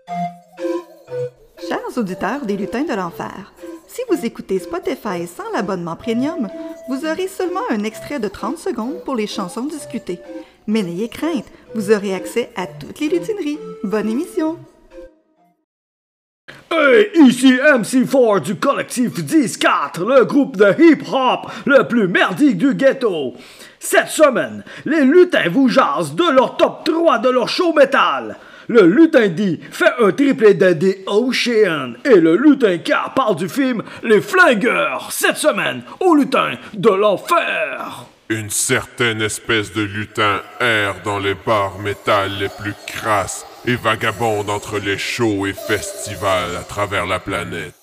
Chers auditeurs des Lutins de l'Enfer, si vous écoutez Spotify sans l'abonnement premium, vous aurez seulement un extrait de 30 secondes pour les chansons discutées. Mais n'ayez crainte, vous aurez accès à toutes les lutineries. Bonne émission! Hey, ici MC4 du collectif 10-4, le groupe de hip-hop le plus merdique du ghetto. Cette semaine, les lutins vous jasent de leur top 3 de leur show métal. Le lutin D fait un triplé de The Ocean et le lutin K parle du film Les Flingueurs, cette semaine, au lutin de l'enfer. Une certaine espèce de lutin erre dans les bars métal les plus crasses et vagabonde entre les shows et festivals à travers la planète.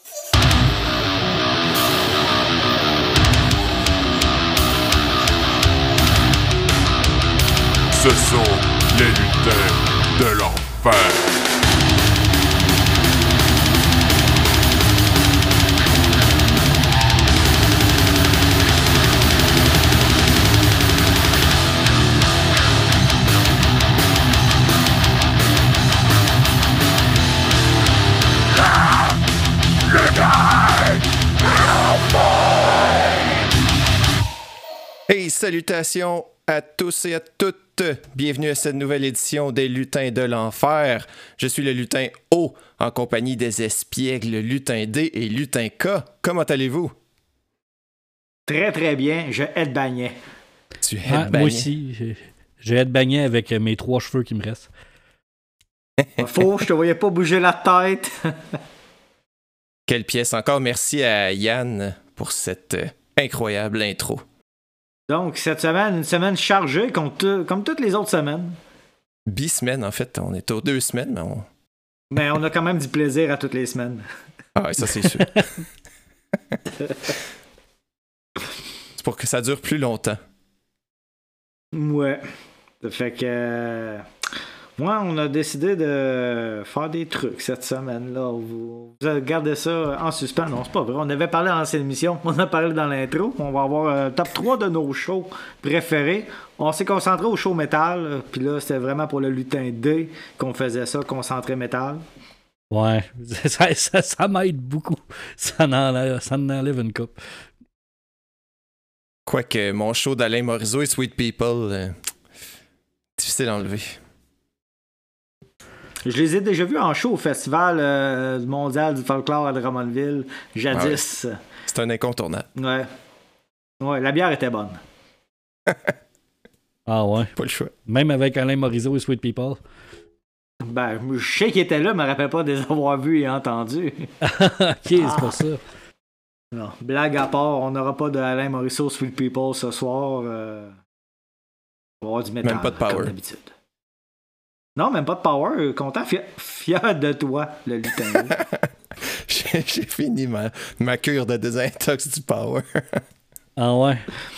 Ce sont les lutins de l'enfer. Hey, salutations à tous et à toutes. Bienvenue à cette nouvelle édition des Lutins de l'Enfer. Je suis le lutin O, en compagnie des espiègles lutin D et lutin K. Comment allez-vous? Très très bien, je headbangais. Tu headbangais? Moi aussi, j'ai headbangé avec mes 3 cheveux qui me restent. Faux, je te voyais pas bouger la tête. Quelle pièce encore. Merci à Yann pour cette incroyable intro. Donc, cette semaine, une semaine chargée comme toutes les autres semaines. Bi-semaine, en fait. On est aux 2 semaines, Mais on a quand même du plaisir à toutes les semaines. Ah ouais, ça c'est sûr. C'est pour que ça dure plus longtemps. Ouais. Ça fait que... Moi, on a décidé de faire des trucs cette semaine-là. Vous gardez ça en suspens. Non, c'est pas vrai. On avait parlé dans l'ancienne émission. On a parlé dans l'intro. On va avoir un top 3 de nos shows préférés. On s'est concentré au show métal. Puis là, c'était vraiment pour le lutin D qu'on faisait ça, concentré métal. Ouais, ça m'aide beaucoup. Ça en enlève une coupe. Quoique mon show d'Alain Morisot et Sweet People, difficile à enlever. Je les ai déjà vus en show au festival mondial du folklore à Drummondville, jadis. Ouais. C'est un incontournable. Ouais. Ouais, la bière était bonne. Ah ouais? Pas le choix. Même avec Alain Morisot et Sweet People? Ben, je sais qu'ils étaient là, mais je me rappelle pas de les avoir vus et entendus. Ok, c'est pour ça. Non, blague à part, on n'aura pas de Alain Morisot Sweet People ce soir. On va avoir du métal, même pas de power. comme d'habitude. Non, même pas de power. Content, fier de toi, le lutin. J'ai fini ma cure de désintox du power. Ah ouais?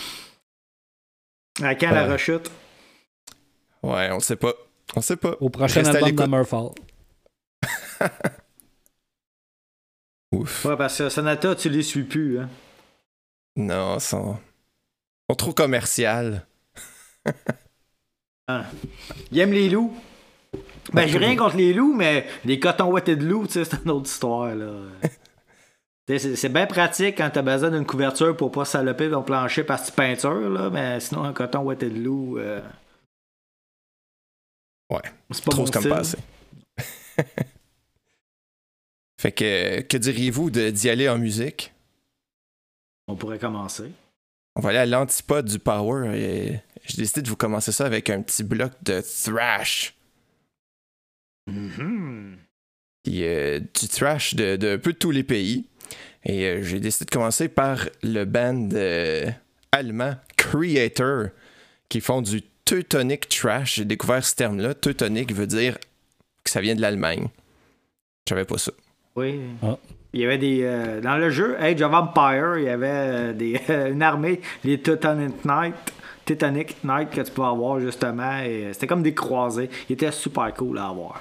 À quand la rechute? Ouais, on sait pas. On sait pas. Au prochain Reste à album de l'écoute. Murphall. Ouf. Ouais, parce que Sonata, tu les suis plus, hein? Non, ils sont trop commercial. Ah. Ils aiment les loups. Ben, j'ai rien contre les loups, mais les cotons ouettés de loups, tu sais, c'est une autre histoire, là. C'est bien pratique quand t'as besoin d'une couverture pour pas saloper ton plancher parce que tu peintures, là, mais sinon, un coton ouetté de loup... Ouais, c'est pas trop mon comme style. passé. Fait que diriez-vous d'y aller en musique? On pourrait commencer. On va aller à l'antipode du power et j'ai décidé de vous commencer ça avec un petit bloc de thrash. Mm-hmm. Puis, du thrash de un peu de tous les pays. Et j'ai décidé de commencer par le band allemand Creator qui font du Teutonic Trash. J'ai découvert ce terme-là. Teutonic veut dire que ça vient de l'Allemagne. Je savais pas ça. Oui. Ah. Il y avait des... dans le jeu Age of Empire, il y avait une armée, les Teutonic Knight que tu peux avoir, justement. Et c'était comme des croisés. Ils étaient super cool à avoir.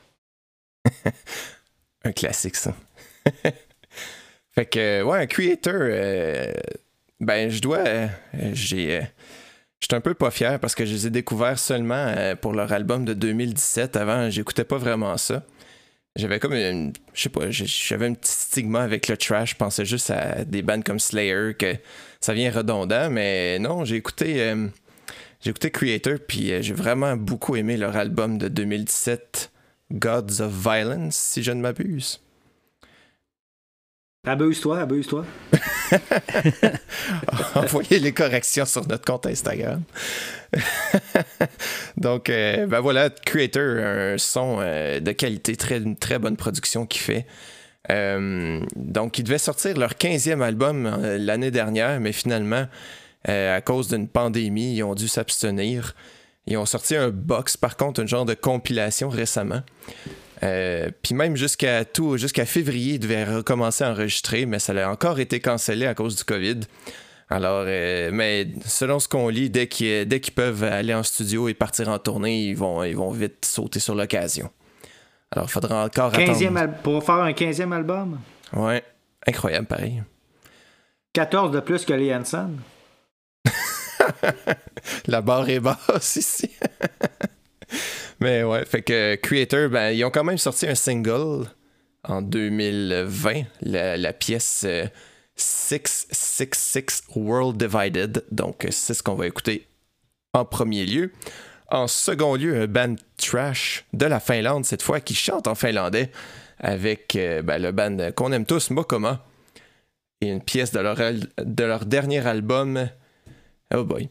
Un classique, ça. Fait que, ouais, un creator, ben, j'étais un peu pas fier parce que je les ai découverts seulement pour leur album de 2017. Avant, j'écoutais pas vraiment ça. j'avais comme je sais pas, j'avais un petit stigma avec le trash. Je pensais juste à des bands comme Slayer, que ça vient redondant, mais non, j'ai écouté Creator, puis j'ai vraiment beaucoup aimé leur album de 2017, Gods of Violence, si je ne m'abuse. Abuse-toi. Envoyez les corrections sur notre compte Instagram. Donc, ben voilà, Creator, un son de qualité, une très bonne production qu'il fait. Donc, ils devaient sortir leur 15e album l'année dernière, mais finalement, à cause d'une pandémie, ils ont dû s'abstenir. Ils ont sorti un box, par contre, un genre de compilation récemment. Puis même jusqu'à février, ils devaient recommencer à enregistrer, mais ça a encore été cancellé à cause du COVID. Alors, mais selon ce qu'on lit, dès qu'ils peuvent aller en studio et partir en tournée, ils vont vite sauter sur l'occasion. Alors, il faudra encore attendre. Pour faire un 15e album? Ouais, incroyable, pareil. 14 de plus que les Hanson. La barre est basse ici. Mais ouais, fait que Creator, ben, ils ont quand même sorti un single en 2020, la pièce 666 World Divided. Donc, c'est ce qu'on va écouter en premier lieu. En second lieu, un band trash de la Finlande, cette fois, qui chante en finlandais avec le band qu'on aime tous, Mokoma. Et une pièce de leur dernier album, oh boy,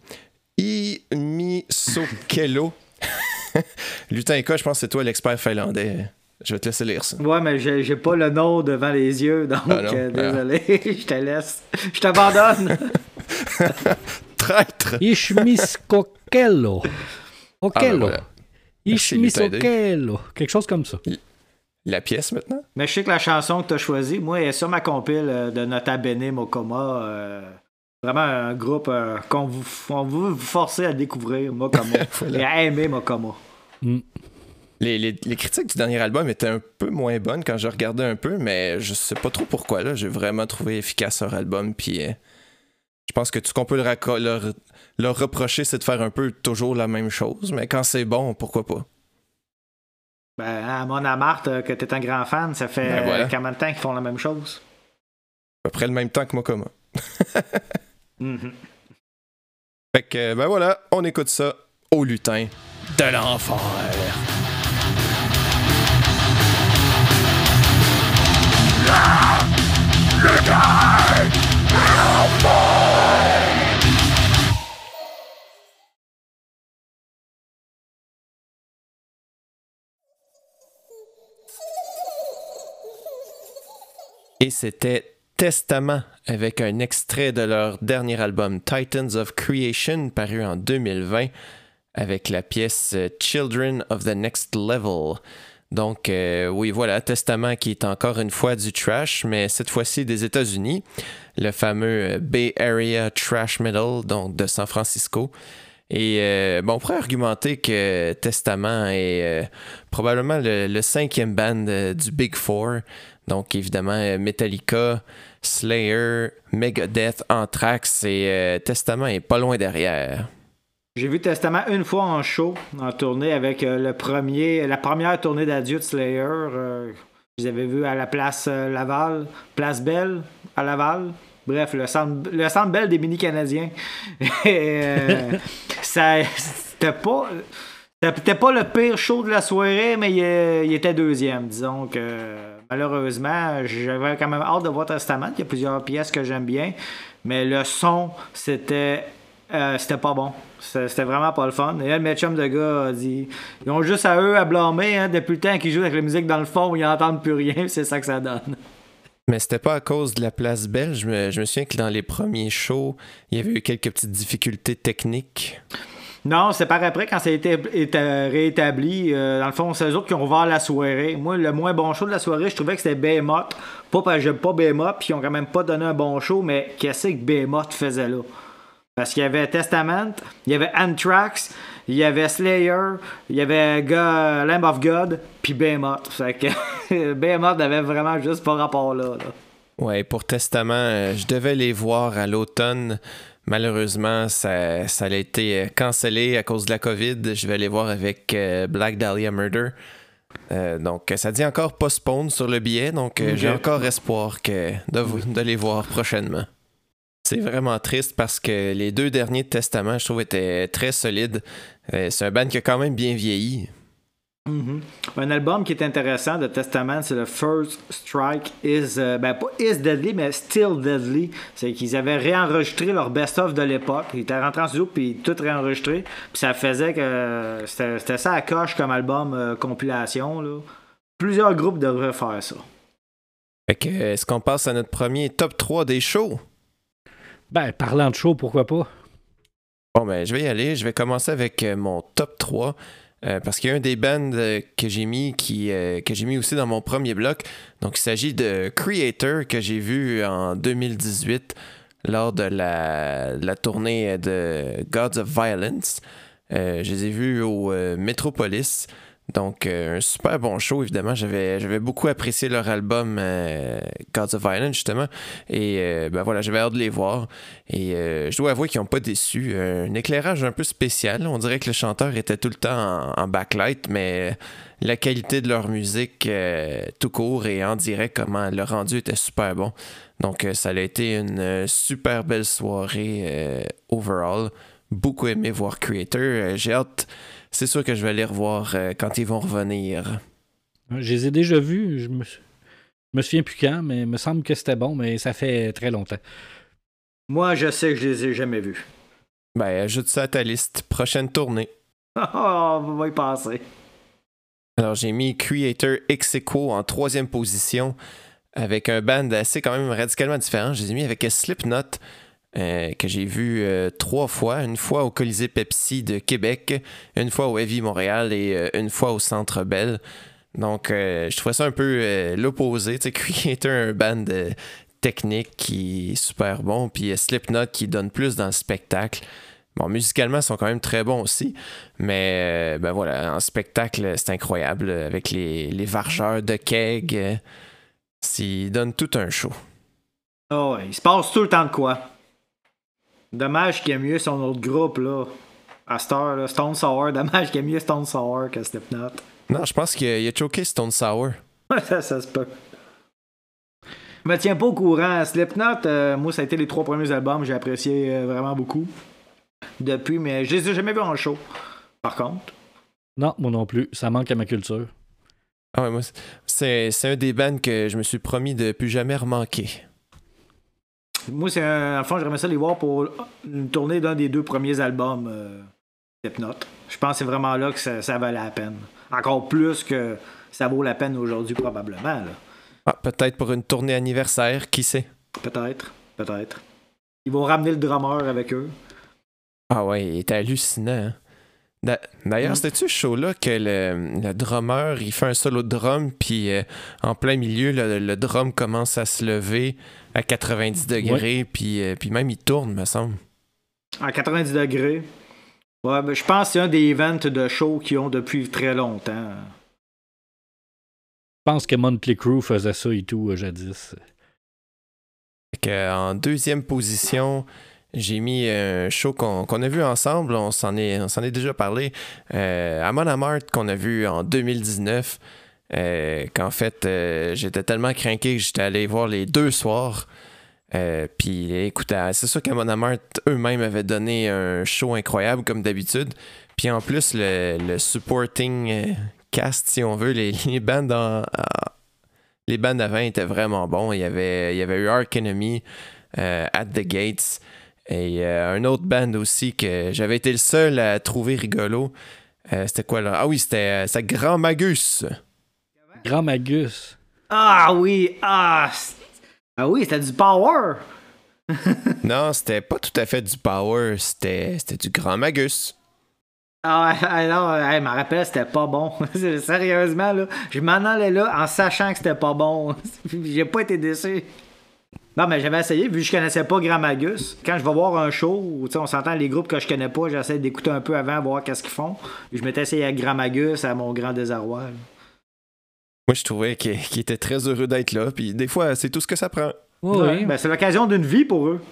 Imisokelo. Lutin K, je pense que c'est toi l'expert finlandais. Je vais te laisser lire ça. Ouais, mais j'ai pas le nom devant les yeux, donc désolé, je te laisse. Je t'abandonne. Traître. Ishmiskokelo. Okelo. Voilà. Ishmiskokelo. Quelque chose comme ça. La pièce maintenant? Mais je sais que la chanson que tu as choisie, moi, elle est sur ma compile de Nota Bene Mokoma. Vraiment un groupe qu'on veut vous forcer à découvrir, Mokoma. Et à aimer Mokoma. Mm. Les critiques du dernier album étaient un peu moins bonnes quand je regardais un peu, mais je sais pas trop pourquoi. Là, j'ai vraiment trouvé efficace leur album. Puis je pense que tout ce qu'on peut leur reprocher, c'est de faire un peu toujours la même chose. Mais quand c'est bon, pourquoi pas? Ben, à Mon Amarte, que t'es un grand fan, ça fait combien de temps qu'ils font la même chose? À peu près le même temps que Mokoma. Mm-hmm. Fait que, ben voilà, on écoute ça au lutin de l'enfer. Et c'était Testament avec un extrait de leur dernier album Titans of Creation paru en 2020 avec la pièce Children of the Next Level. Donc oui voilà, Testament qui est encore une fois du trash mais cette fois-ci des États-Unis, le fameux Bay Area Trash Metal donc de San Francisco. Et on pourrait argumenter que Testament est probablement le 5e band du Big Four. Donc évidemment Metallica, Slayer, Megadeth, Anthrax et Testament est pas loin derrière. J'ai vu Testament une fois en show, en tournée avec la première tournée d'adieu de Slayer. Je les avais vus à la place Laval, place Belle à Laval. Bref, le centre Bell des mini-canadiens. C'était pas le pire show de la soirée, mais il était deuxième. Disons que malheureusement, j'avais quand même hâte de voir Testament. Il y a plusieurs pièces que j'aime bien, mais le son, c'était pas bon. C'était vraiment pas le fun. Et là, le chum de gars a dit ils ont juste à eux à blâmer depuis le temps qu'ils jouent avec la musique dans le fond où ils n'entendent plus rien. C'est ça que ça donne. Mais c'était pas à cause de la place Belle. Je me souviens que dans les premiers shows, il y avait eu quelques petites difficultés techniques. Non, c'est par après, quand ça a été réétabli. Dans le fond, c'est eux autres qui ont ouvert la soirée. Moi, le moins bon show de la soirée, je trouvais que c'était Behemoth. Pas parce que j'aime pas Behemoth, puis ils ont quand même pas donné un bon show, mais qu'est-ce que Behemoth faisait là? Parce qu'il y avait Testament, il y avait Anthrax, il y avait Slayer, il y avait Lamb of God, puis Behemoth. Fait que Behemoth avait vraiment juste pas rapport là. Ouais, pour Testament, je devais les voir à l'automne. Malheureusement, ça a été cancellé à cause de la COVID. Je vais les voir avec Black Dahlia Murder. Donc, ça dit encore postpone sur le billet, donc j'ai encore espoir de les voir prochainement. C'est vraiment triste parce que les 2 derniers de Testament, je trouve, étaient très solides. C'est un band qui a quand même bien vieilli. Un album qui est intéressant de Testament, c'est le First Strike is, pas Is Deadly, mais Still Deadly. C'est qu'ils avaient réenregistré leur best-of de l'époque. Ils étaient rentrés en studio puis tout réenregistré. Puis ça faisait que c'était ça à coche comme album compilation. Là. Plusieurs groupes devraient faire ça. Fait que, est-ce qu'on passe à notre premier top 3 des shows? Ben, parlant de show, pourquoi pas? Bon, ben, je vais y aller. Je vais commencer avec mon top 3. Parce qu'il y a un des bands que j'ai mis que j'ai mis aussi dans mon premier bloc. Donc, il s'agit de Creator que j'ai vu en 2018 lors de la tournée de Gods of Violence. Je les ai vus au Metropolis. Donc, un super bon show, évidemment. J'avais beaucoup apprécié leur album Gods of Violence, justement. Et voilà, j'avais hâte de les voir. Et je dois avouer qu'ils n'ont pas déçu. Un éclairage un peu spécial. On dirait que le chanteur était tout le temps en backlight, mais la qualité de leur musique tout court et en direct, comment le rendu était super bon. Donc, ça a été une super belle soirée overall. Beaucoup aimé voir Creator. J'ai hâte... C'est sûr que je vais les revoir quand ils vont revenir. Je les ai déjà vus. Je me souviens plus quand, mais il me semble que c'était bon, mais ça fait très longtemps. Moi, je sais que je les ai jamais vus. Ben, ajoute ça à ta liste. Prochaine tournée. On va y passer. Alors, j'ai mis Creator ex aequo en 3e position avec un band assez quand même radicalement différent. Je les ai mis avec Slipknot. Que j'ai vu 3 fois. Une fois au Colisée Pepsi de Québec, une fois au Heavy Montréal et une fois au Centre Bell. Donc, je trouvais ça un peu l'opposé. Tu sais, Creator, un band technique qui est super bon, puis Slipknot qui donne plus dans le spectacle. Bon, musicalement, ils sont quand même très bons aussi, mais ben voilà, en spectacle, c'est incroyable, avec les vargeurs de keg. Ils donnent tout un show. Oh, il se passe tout le temps de quoi. Dommage qu'il y ait mieux son autre groupe, là. À Star, là, Stone Sour. Dommage qu'il y ait mieux Stone Sour que Slipknot. Non, je pense qu'il a choqué Stone Sour. ça se peut. Je me tiens pas au courant. Slipknot, moi, ça a été les 3 premiers albums. J'ai apprécié vraiment beaucoup. Depuis, mais je les ai jamais vus en show. Par contre. Non, moi non plus. Ça manque à ma culture. Ah ouais, moi, c'est un des bands que je me suis promis de plus jamais remanquer. Moi, en fond, j'aimerais ça les voir pour une tournée d'un des 2 premiers albums Slipknot. Je pense que c'est vraiment là que ça valait la peine. Encore plus que ça vaut la peine aujourd'hui, probablement. Là. Ah, peut-être pour une tournée anniversaire, qui sait? Peut-être. Ils vont ramener le drummer avec eux. Ah ouais, il était hallucinant. Hein? D'ailleurs, c'était-tu ce show-là que le drummer, il fait un solo de drum, puis en plein milieu, le drum commence à se lever à 90 degrés, ouais. puis même il tourne, me semble. À 90 degrés? Ouais, ben, je pense que c'est un des events de show qu'ils ont depuis très longtemps. Je pense que Motley Crue faisait ça et tout, jadis. En 2e position... J'ai mis un show qu'on a vu ensemble, on s'en est déjà parlé, Amon Amarth qu'on a vu en 2019, qu'en fait j'étais tellement craqué que j'étais allé voir les 2 soirs. Puis écoute, c'est sûr qu'Amon Amarth eux-mêmes avaient donné un show incroyable comme d'habitude. Puis en plus, le supporting cast, si on veut, les bands les bands d'avant étaient vraiment bons. Il y avait eu Arch Enemy, At the Gates. Et un autre band aussi que j'avais été le seul à trouver rigolo. C'était quoi là? Ah oui, c'était Grand Magus. Grand Magus. Ah oui! Ah oui, c'était du power! Non, c'était pas tout à fait du power. C'était du Grand Magus. Ah non, je me rappelle, c'était pas bon. Sérieusement, là, je m'en allais là en sachant que c'était pas bon. J'ai pas été déçu. Non, mais j'avais essayé, vu que je connaissais pas Grand Magus. Quand je vais voir un show, on s'entend les groupes que je connais pas, j'essaie d'écouter un peu avant, voir qu'est-ce qu'ils font. Et je m'étais essayé à Grand Magus, à mon grand désarroi. Là. Moi, je trouvais qu'il était très heureux d'être là, puis des fois, c'est tout ce que ça prend. Oui. Ben, c'est l'occasion d'une vie pour eux.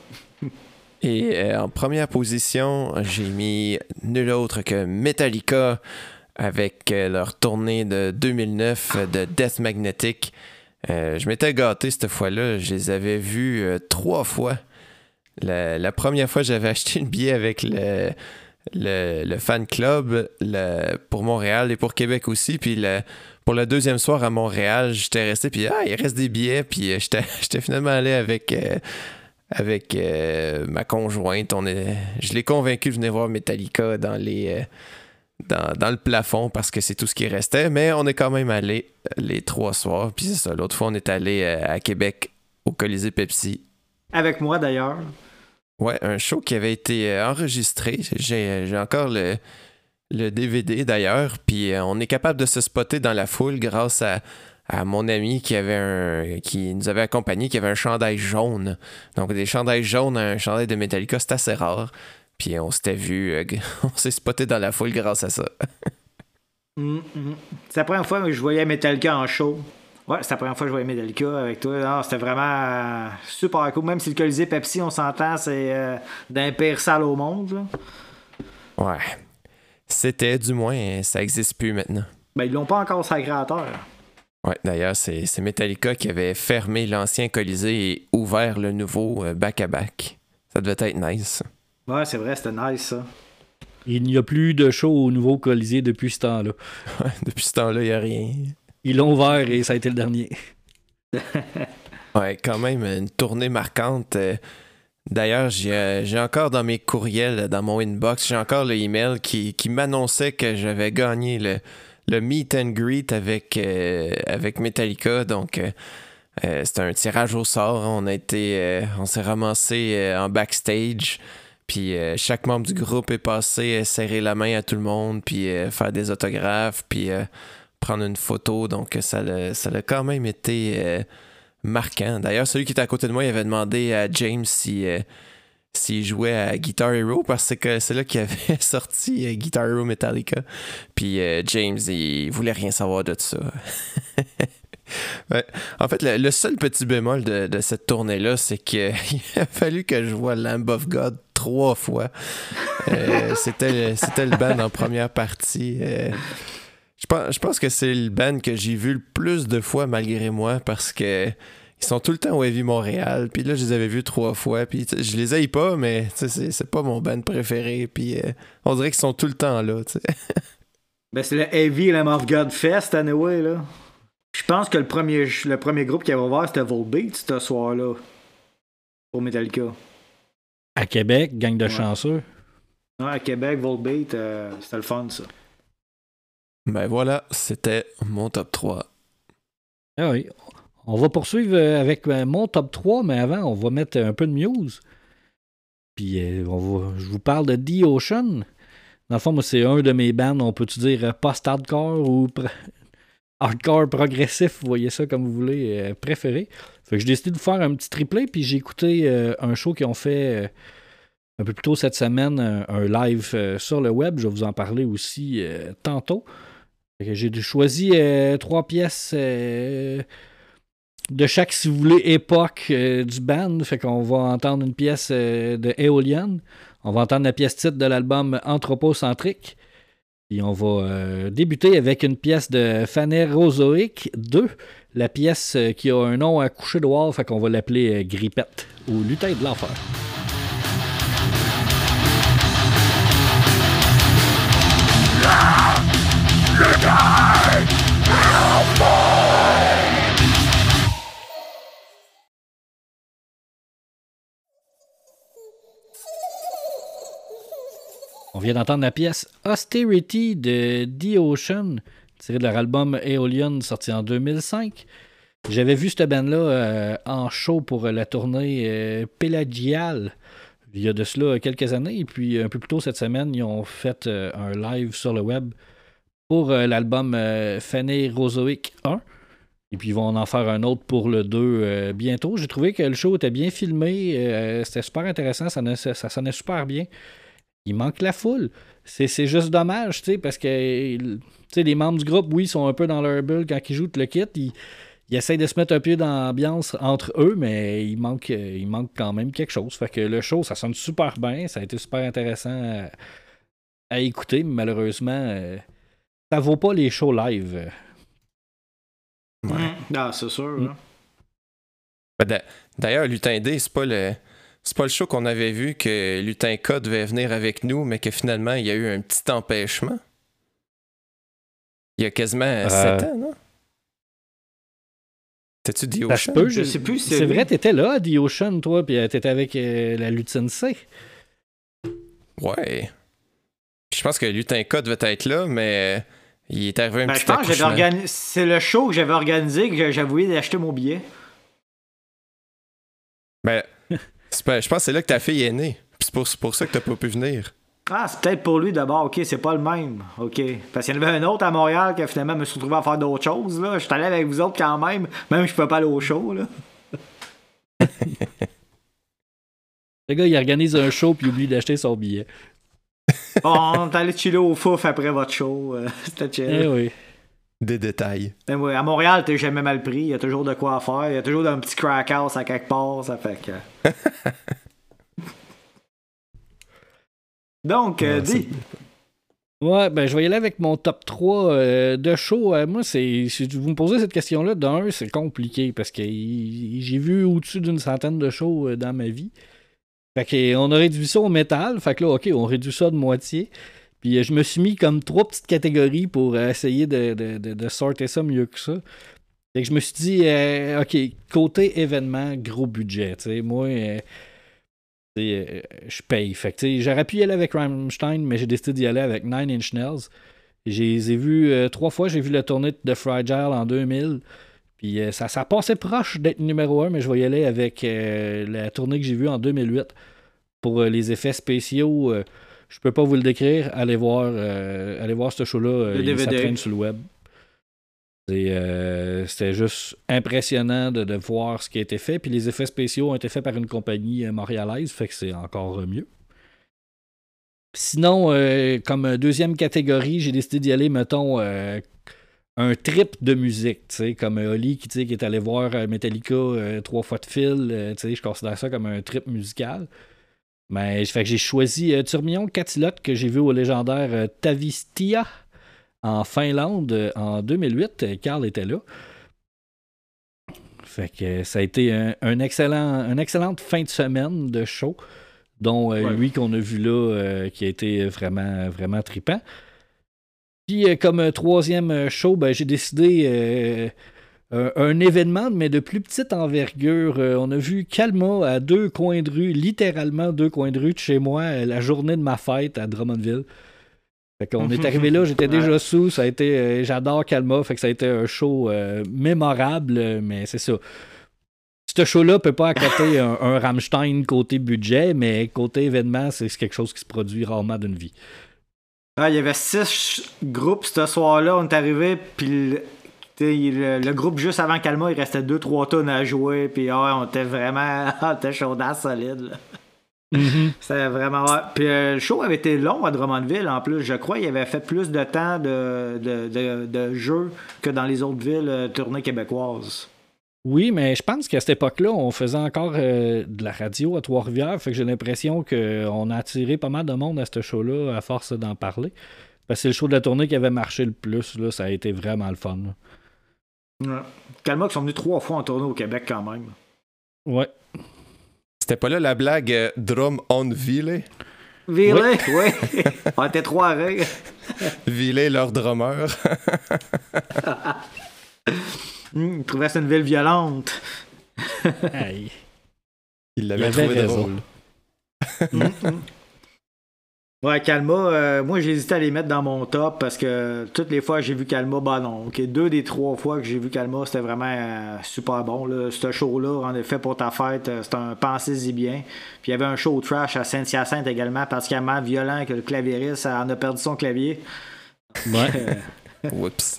Et en première position, j'ai mis nul autre que Metallica avec leur tournée de 2009 de Death Magnetic. Je m'étais gâté cette fois-là. Je les avais vus 3 fois. La première fois, j'avais acheté une billet avec le fan club pour Montréal et pour Québec aussi. Puis pour le deuxième soir à Montréal, j'étais resté. Puis il reste des billets. Puis j'étais finalement allé avec ma conjointe. Je l'ai convaincu de venir voir Metallica dans le plafond parce que c'est tout ce qui restait. Mais on est quand même allé les 3 soirs. Puis c'est ça. L'autre fois, on est allé à Québec au Colisée Pepsi. Avec moi d'ailleurs. Ouais, un show qui avait été enregistré. J'ai encore le DVD d'ailleurs. Puis on est capable de se spotter dans la foule grâce à mon ami qui nous avait accompagnés, qui avait un chandail jaune. Donc des chandails jaunes, un chandail de Metallica, c'est assez rare. Puis on s'était vu, on s'est spoté dans la foule grâce à ça. C'est la première fois que je voyais Metallica en show. Ouais, c'est la première fois que je voyais Metallica avec toi. Non, c'était vraiment super cool. Même si le Colisée Pepsi, on s'entend, c'est d'un pire salle au monde. Là. Ouais. C'était, du moins, ça n'existe plus maintenant. Ben, ils l'ont pas encore sacré à terre. Ouais, d'ailleurs, c'est Metallica qui avait fermé l'ancien Colisée et ouvert le nouveau back-à-back. Ça devait être nice. Ouais, c'est vrai, c'était nice, ça. Il n'y a plus de show au nouveau Colisée depuis ce temps-là. Ouais, depuis ce temps-là, il n'y a rien. Ils l'ont ouvert et ça a été le dernier. Ouais, quand même, une tournée marquante. D'ailleurs, j'ai encore dans mes courriels, dans mon inbox, j'ai encore le email qui m'annonçait que j'avais gagné le meet and greet avec Metallica. Donc, c'était un tirage au sort. On s'est ramassé en backstage. Puis chaque membre du groupe est passé serrer la main à tout le monde, puis faire des autographes, puis prendre une photo. Donc, ça a quand même été marquant. D'ailleurs, celui qui était à côté de moi, il avait demandé à James s'il jouait à Guitar Hero, parce que c'est là qu'il avait sorti Guitar Hero Metallica. Puis James, il voulait rien savoir de ça. Ouais. En fait, le seul petit bémol de cette tournée-là, c'est qu'il a fallu que je voie Lamb of God 3 fois. C'était le band en première partie. Je pense que c'est le band que j'ai vu le plus de fois malgré moi, parce que ils sont tout le temps au Heavy Montréal. Puis là, je les avais vus 3 fois. Puis je les haïs pas, mais c'est pas mon band préféré. Puis on dirait qu'ils sont tout le temps là. T'sais. Ben, c'est le Heavy Lamb of God Fest, anyway, là. Je pense que le premier groupe qui avait ouvert, c'était Volbeat, ce soir-là. Pour Metallica. À Québec, gang de chanceux. Ouais, à Québec, Volbeat, c'était le fun, ça. Ben voilà, c'était mon top 3. Ah oui. On va poursuivre avec mon top 3, mais avant, on va mettre un peu de Muse. Puis je vous parle de The Ocean. Dans le fond, moi, c'est un de mes bands, on peut-tu dire post-hardcore ou hardcore progressif, vous voyez ça comme vous voulez, préféré. Fait que j'ai décidé de faire un petit triplé, puis j'ai écouté un show qu'ils ont fait un peu plus tôt cette semaine, un live sur le web. Je vais vous en parler aussi tantôt. Fait que j'ai choisi 3 pièces de chaque, si vous voulez, époque du band. Fait qu'on va entendre une pièce de Aeolian. On va entendre la pièce titre de l'album Anthropocentrique. Et on va débuter avec une pièce de Phanérozoique 2, la pièce qui a un nom à coucher dehors, fait qu'on va l'appeler Grippette ou Lutin de l'enfer. On vient d'entendre la pièce Austerity de The Ocean, tirée de leur album Aeolian, sorti en 2005. J'avais vu cette band-là en show pour la tournée Pélagiale, il y a de cela quelques années. Et puis, un peu plus tôt cette semaine, ils ont fait un live sur le web pour l'album Phanérozoique 1. Et puis, ils vont en faire un autre pour le 2 bientôt. J'ai trouvé que le show était bien filmé. C'était super intéressant. Ça sonnait super bien. Il manque la foule. C'est juste dommage, tu sais, parce que les membres du groupe, oui, sont un peu dans leur bulle quand ils jouent le kit. Ils essayent de se mettre un peu dans l'ambiance entre eux, mais il manque quand même quelque chose. Fait que le show, ça sonne super bien. Ça a été super intéressant à écouter, mais malheureusement, ça vaut pas les shows live. Ouais. Ah, c'est sûr. Là. D'ailleurs, Lutin D, c'est pas le show qu'on avait vu que Lutin K devait venir avec nous, mais que finalement, il y a eu un petit empêchement. Il y a quasiment 7 ans, non? T'as-tu The Ça se Ocean? peut, Je sais plus si c'est lui. vrai, t'étais là à The Ocean, toi, puis t'étais avec la Lutine C. Ouais. Je pense que Lutin K devait être là, mais il est arrivé un Ben, petit je pense que accouchement. c'est le show que j'avais organisé que j'avais oublié d'acheter mon billet. Ben, je pense que c'est là que ta fille est née. Puis c'est pour ça que t'as pas pu venir. Ah, c'est peut-être pour lui d'abord. OK, c'est pas le même. OK. Parce qu'il y en avait un autre à Montréal que finalement me suis retrouvé à faire d'autres choses. Là. Je suis allé avec vous autres quand même. Même je pouvais pas aller au show. Là. Le gars, il organise un show puis il oublie d'acheter son billet. On est allé chiller au fouf après votre show. C'était chill. Eh oui. Des détails. Mais ouais, à Montréal, t'es jamais mal pris. Il y a toujours de quoi faire. Il y a toujours un petit crack house à quelque part. Ça fait que. Donc, dis. Ouais, ben je vais y aller avec mon top 3 de show. Moi, si vous me posez cette question-là, d'un, c'est compliqué parce que j'ai vu au-dessus d'une centaine de shows dans ma vie. Fait qu'on a réduit ça au métal. Fait que là, OK, on réduit ça de moitié. Puis je me suis mis comme 3 petites catégories pour essayer de sortir ça mieux que ça. Fait que je me suis dit, OK, côté événement, gros budget. Tu sais, moi, je paye. Fait que j'aurais pu y aller avec Rammstein, mais j'ai décidé d'y aller avec Nine Inch Nails. Je les ai vus 3 fois. J'ai vu la tournée de Fragile en 2000. Puis ça passait proche d'être numéro 1, mais je vais y aller avec la tournée que j'ai vue en 2008. Pour les effets spéciaux, je peux pas vous le décrire. Allez voir ce show-là. Ça traîne sur le web. C'était juste impressionnant de voir ce qui a été fait. Puis les effets spéciaux ont été faits par une compagnie montréalaise, fait que c'est encore mieux. Sinon, comme deuxième catégorie, j'ai décidé d'y aller, mettons, un trip de musique, tu sais, comme Oli qui est allé voir Metallica 3 fois de fil, tu sais, je considère ça comme un trip musical. Mais fait que j'ai choisi Turmion Katilotte que j'ai vu au légendaire Tavistia en Finlande en 2008. Carl était là. Fait que ça a été une excellente fin de semaine de show, dont lui qu'on a vu là, qui a été vraiment, vraiment trippant. Puis comme troisième show, ben, j'ai décidé un événement, mais de plus petite envergure. On a vu Calma à 2 coins de rue, littéralement 2 coins de rue de chez moi, la journée de ma fête à Drummondville. Fait qu'on est arrivé là, j'étais déjà sous, ça a été, j'adore Calma, fait que ça a été un show mémorable, mais c'est ça. Ce show-là peut pas accoter un Rammstein côté budget, mais côté événement, c'est quelque chose qui se produit rarement d'une vie. Ah, il y avait 6 groupes ce soir-là, on est arrivé, puis le groupe juste avant Calma, il restait 2-3 tonnes à jouer, puis on était vraiment on était chaudasse solide. Là. Mm-hmm. C'était vraiment... Ouais. Puis le show avait été long à Drummondville, en plus. Je crois qu'il avait fait plus de temps de jeu que dans les autres villes tournées québécoises. Oui, mais je pense qu'à cette époque-là, on faisait encore de la radio à Trois-Rivières, fait que j'ai l'impression qu'on a attiré pas mal de monde à ce show-là à force d'en parler. Parce que c'est le show de la tournée qui avait marché le plus, là, ça a été vraiment le fun. Ouais. Calma qui sont venus 3 fois en tournée au Québec quand même. Ouais. C'était pas là la blague Drum on Ville? Ville, oui. On était 3 à rire. Ville, leur drummer. Il trouvait que c'était une ville violente. Hey. Il l'avait trouvé drôle. Ouais, Calma, moi j'ai hésité à les mettre dans mon top parce que toutes les fois que j'ai vu Calma, bah non. Okay, 2 des 3 fois que j'ai vu Calma, c'était vraiment super bon. Là. Ce show-là, en effet, pour ta fête, c'était un pensez-y bien. Puis il y avait un show trash à Saint-Hyacinthe également, particulièrement violent, que le clavieriste en a perdu son clavier. Ouais. Oups.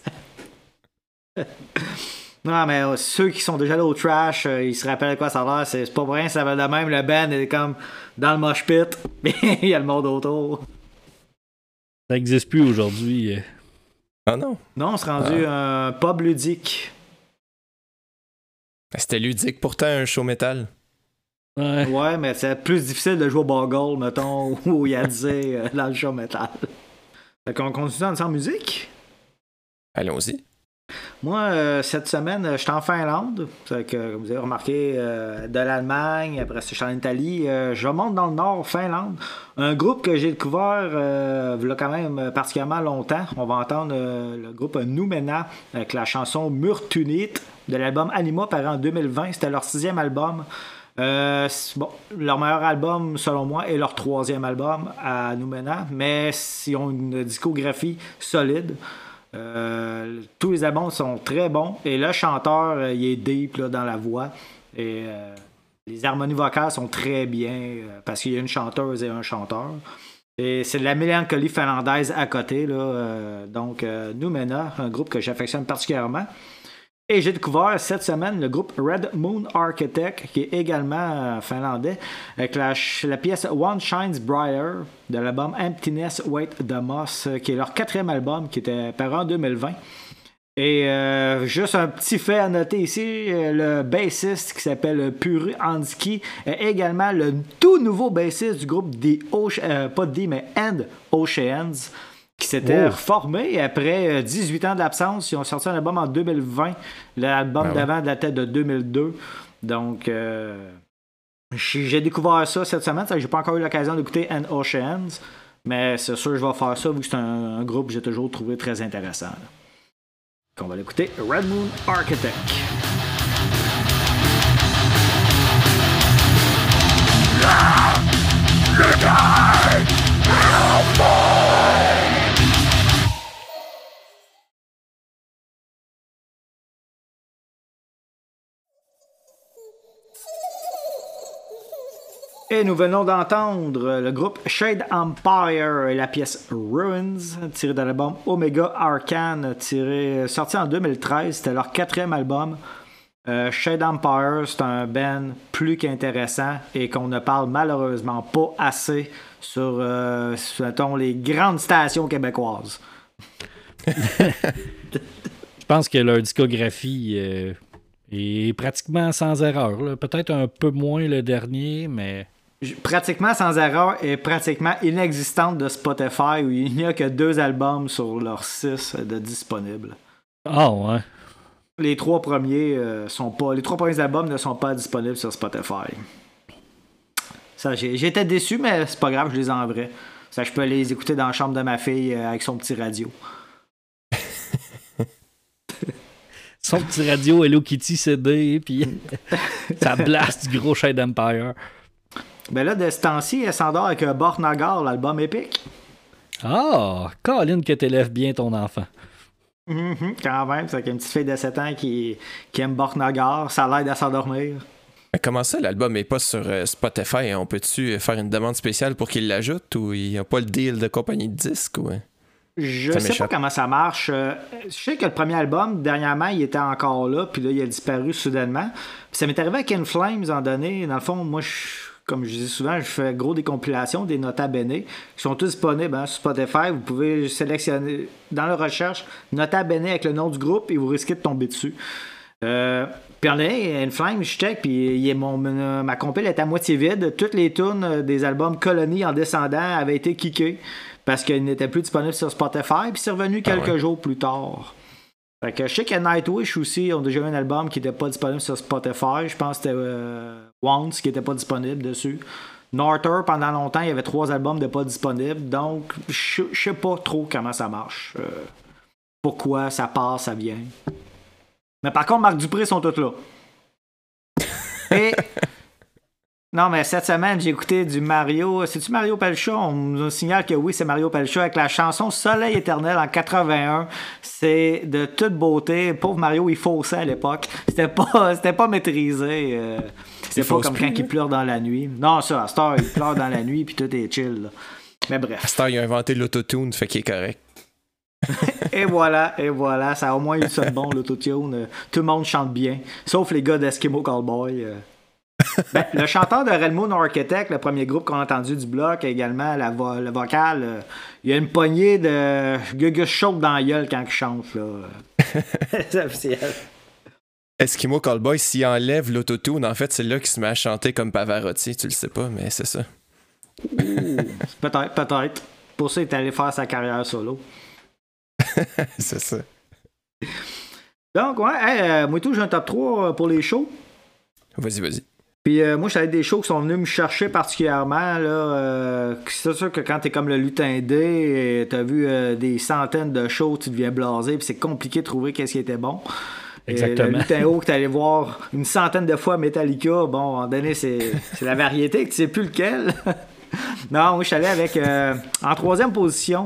Non, mais ceux qui sont déjà là au trash, ils se rappellent quoi ça a l'air. C'est pas vrai, ça va de même. Le band est comme dans le mosh pit. Il y a le monde autour. Ça n'existe plus aujourd'hui. Ah non? Non, on s'est rendu un pub ludique. C'était ludique, pourtant un show métal. Ouais. Ouais, mais c'est plus difficile de jouer au Boggle, mettons, ou Yadze dans le show métal. Fait qu'on continue ensemble musique? Allons-y. Moi, cette semaine, je suis en Finlande. C'est que, comme vous avez remarqué, de l'Allemagne, après ça, je suis en Italie. Je monte dans le nord, Finlande. Un groupe que j'ai découvert il y a quand même particulièrement longtemps. On va entendre le groupe Numena avec la chanson Murtunit de l'album Anima paru en 2020. C'était leur 6e album. Leur meilleur album, selon moi, est leur 3e album à Numena, mais ils ont une discographie solide. Tous les albums sont très bons et le chanteur il est deep là, dans la voix et les harmonies vocales sont très bien parce qu'il y a une chanteuse et un chanteur et c'est de la mélancolie finlandaise à côté là, donc Numena, un groupe que j'affectionne particulièrement. Et j'ai découvert cette semaine le groupe Red Moon Architect, qui est également finlandais, avec la pièce One Shines Brighter de l'album Emptiness Wait the Moss, qui est leur 4e album, qui était paru en 2020. Et juste un petit fait à noter ici, le bassiste qui s'appelle Puru Hanski est également le tout nouveau bassiste du groupe And Oceans, qui s'était reformé après 18 ans d'absence. Ils ont sorti un album en 2020. L'album d'avant datait de 2002. Donc, j'ai découvert ça cette semaine. J'ai pas encore eu l'occasion d'écouter And Oceans. Mais c'est sûr que je vais faire ça vu que c'est un groupe que j'ai toujours trouvé très intéressant. Donc, on va l'écouter. Red Moon Architect. Et nous venons d'entendre le groupe Shade Empire et la pièce Ruins, tirée de l'album Omega Arcane, sorti en 2013. C'était leur 4e album. Shade Empire, c'est un band plus qu'intéressant et qu'on ne parle malheureusement pas assez sur mettons, les grandes stations québécoises. Je pense que leur discographie est pratiquement sans erreur. Là. Peut-être un peu moins le dernier, mais... Pratiquement sans erreur et pratiquement inexistante de Spotify où il n'y a que 2 albums sur leurs 6 de disponibles. Ah ouais. Les 3 premiers albums ne sont pas disponibles sur Spotify. Ça, j'étais déçu, mais c'est pas grave, je les ai en vrai. Ça, je peux les écouter dans la chambre de ma fille avec son petit radio. Son petit radio Hello Kitty CD, puis ça blast du gros Shade Empire. Ben là, de ce temps-ci, elle s'endort avec Bornagar, l'album épique. Ah, Colin, que t'élèves bien ton enfant. Quand même, c'est une petite fille de 7 ans qui aime Bornagar, ça l'aide à s'endormir. Mais comment ça, l'album n'est pas sur Spotify? On peut-tu faire une demande spéciale pour qu'il l'ajoute ou il n'y a pas le deal de compagnie de disques? Ou... Je sais pas comment ça marche. Je sais que le premier album, dernièrement, il était encore là, puis là, il a disparu soudainement. Puis ça m'est arrivé avec In Flames en donné. Dans le fond, moi, comme je dis souvent, je fais gros des compilations, des Nota Bene, qui sont tous disponibles sur Spotify. Vous pouvez sélectionner dans la recherche Nota Bene avec le nom du groupe et vous risquez de tomber dessus. Puis en In Flames, je check, puis ma compile est à moitié vide. Toutes les tunes des albums Colony en descendant avaient été kickées parce qu'ils n'étaient plus disponibles sur Spotify, puis c'est revenu quelques jours plus tard. Fait que je sais que Nightwish aussi ont déjà eu un album qui n'était pas disponible sur Spotify. Je pense que c'était Once qui n'était pas disponible dessus. Norther, pendant longtemps, il y avait 3 albums de pas disponibles. Donc, je sais pas trop comment ça marche. Pourquoi ça passe, ça vient. Mais par contre, Marc Dupré sont tous là. Et... Non, mais cette semaine, j'ai écouté du Mario. C'est-tu Mario Pelcha? On nous signale que oui, c'est Mario Pelcha avec la chanson Soleil éternel en 81. C'est de toute beauté. Pauvre Mario, il faussait à l'époque. C'était pas maîtrisé. C'est pas comme quand il pleure dans la nuit. Non, ça, à cette heure, il pleure dans la nuit puis tout est chill. Là. Mais bref. À cette heure, il a inventé l'autotune, fait qu'il est correct. et voilà, ça a au moins eu ça de bon, l'autotune. Tout le monde chante bien, sauf les gars d'Eskimo Callboy. Ben, le chanteur de Red Moon Architect, le premier groupe qu'on a entendu du bloc, également le vocal, il y a une poignée de gugus chaude dans la gueule quand il chante. Là. C'est officiel. Eskimo Callboy, s'il enlève l'autotune, en fait, c'est là qu'il se met à chanter comme Pavarotti. Tu le sais pas, mais c'est ça. Peut-être. Pour ça, il est allé faire sa carrière solo. C'est ça. Donc, ouais, moi tout, j'ai un top 3 pour les shows. Vas-y. Puis moi, j'avais des shows qui sont venus me chercher particulièrement. Là, c'est sûr que quand t'es comme le lutin D, t'as vu des centaines de shows, tu deviens blasé, puis c'est compliqué de trouver qu'est-ce qui était bon. Exactement. Le lutin haut que t'allais voir une centaine de fois Metallica, bon, à un moment donné, c'est la variété, que tu sais plus lequel. Non, moi, je suis allé avec, en troisième position,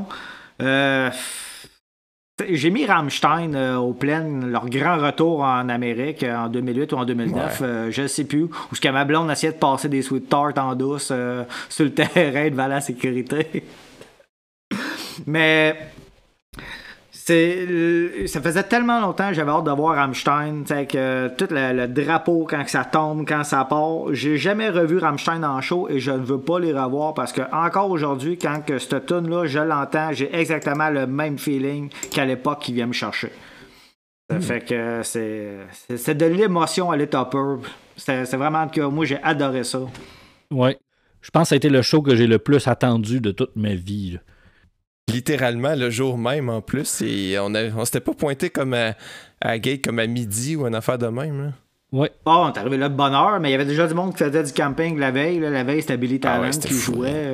j'ai mis Rammstein au plein, leur grand retour en Amérique en 2008 ou en 2009, je ne sais plus, où ce que ma blonde essayait de passer des sweet tarts en douce sur le terrain devant la sécurité. Mais ça faisait tellement longtemps que j'avais hâte de voir Rammstein, que tout le drapeau quand ça tombe, quand ça part. J'ai jamais revu Rammstein en show et je ne veux pas les revoir parce que encore aujourd'hui, quand que cette tune-là, je l'entends, j'ai exactement le même feeling qu'à l'époque qui vient me chercher. Ça fait que c'est de l'émotion à l'état pur. C'est vraiment que moi j'ai adoré ça. Ouais. Je pense que ça a été le show que j'ai le plus attendu de toute ma vie. Là. Littéralement le jour même en plus, et on s'était pas pointé comme à Gate comme à midi ou une affaire de même. Là. Ouais. Bon, on est arrivé là de bonne heure, mais il y avait déjà du monde qui faisait du camping la veille. Là. La veille, c'était Billy Talent qui jouait.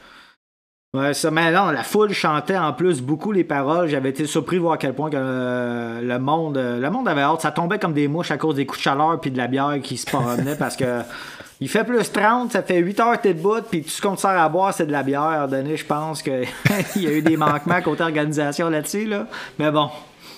Ouais, ça, mais non, la foule chantait en plus beaucoup les paroles. J'avais été surpris de voir à quel point que le monde avait hâte. Ça tombait comme des mouches à cause des coups de chaleur puis de la bière qui se promenait parce que il fait plus 30, ça fait 8 heures que t'es debout, puis tout ce qu'on te sert à boire, c'est de la bière. Donné, je pense qu'il y a eu des manquements côté organisation là-dessus, là. Mais bon.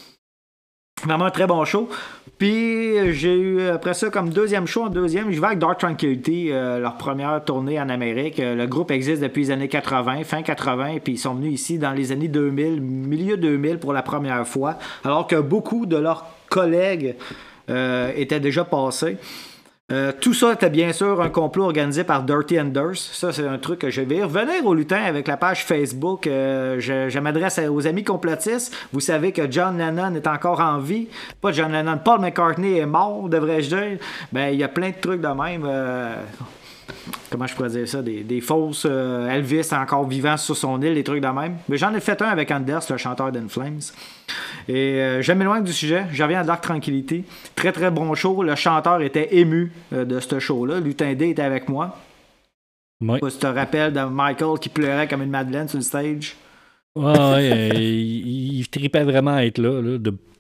Vraiment un très bon show. Puis j'ai eu, après ça, comme deuxième show, je vais avec Dark Tranquillity, leur première tournée en Amérique. Le groupe existe depuis les années 80, fin 80, puis ils sont venus ici dans les années 2000, milieu 2000 pour la première fois, alors que beaucoup de leurs collègues étaient déjà passés. Tout ça était bien sûr un complot organisé par Dirty Enders. Ça, c'est un truc que je vais revenir au lutin avec la page Facebook. Je m'adresse aux amis complotistes. Vous savez que John Lennon est encore en vie. Pas John Lennon, Paul McCartney est mort, devrais-je dire. Ben, il y a plein de trucs de même. Comment je pourrais dire ça? Des fausses Elvis encore vivant sur son île, des trucs de même. Mais j'en ai fait un avec Anders, le chanteur d'In Flames. Et je m'éloigne du sujet. Je reviens à Dark Tranquillity. Très très bon show. Le chanteur était ému de ce show-là. Lutin D était avec moi. Ouais. Tu te rappelles de Michael qui pleurait comme une madeleine sur le stage? Ouais, il tripait vraiment à être là.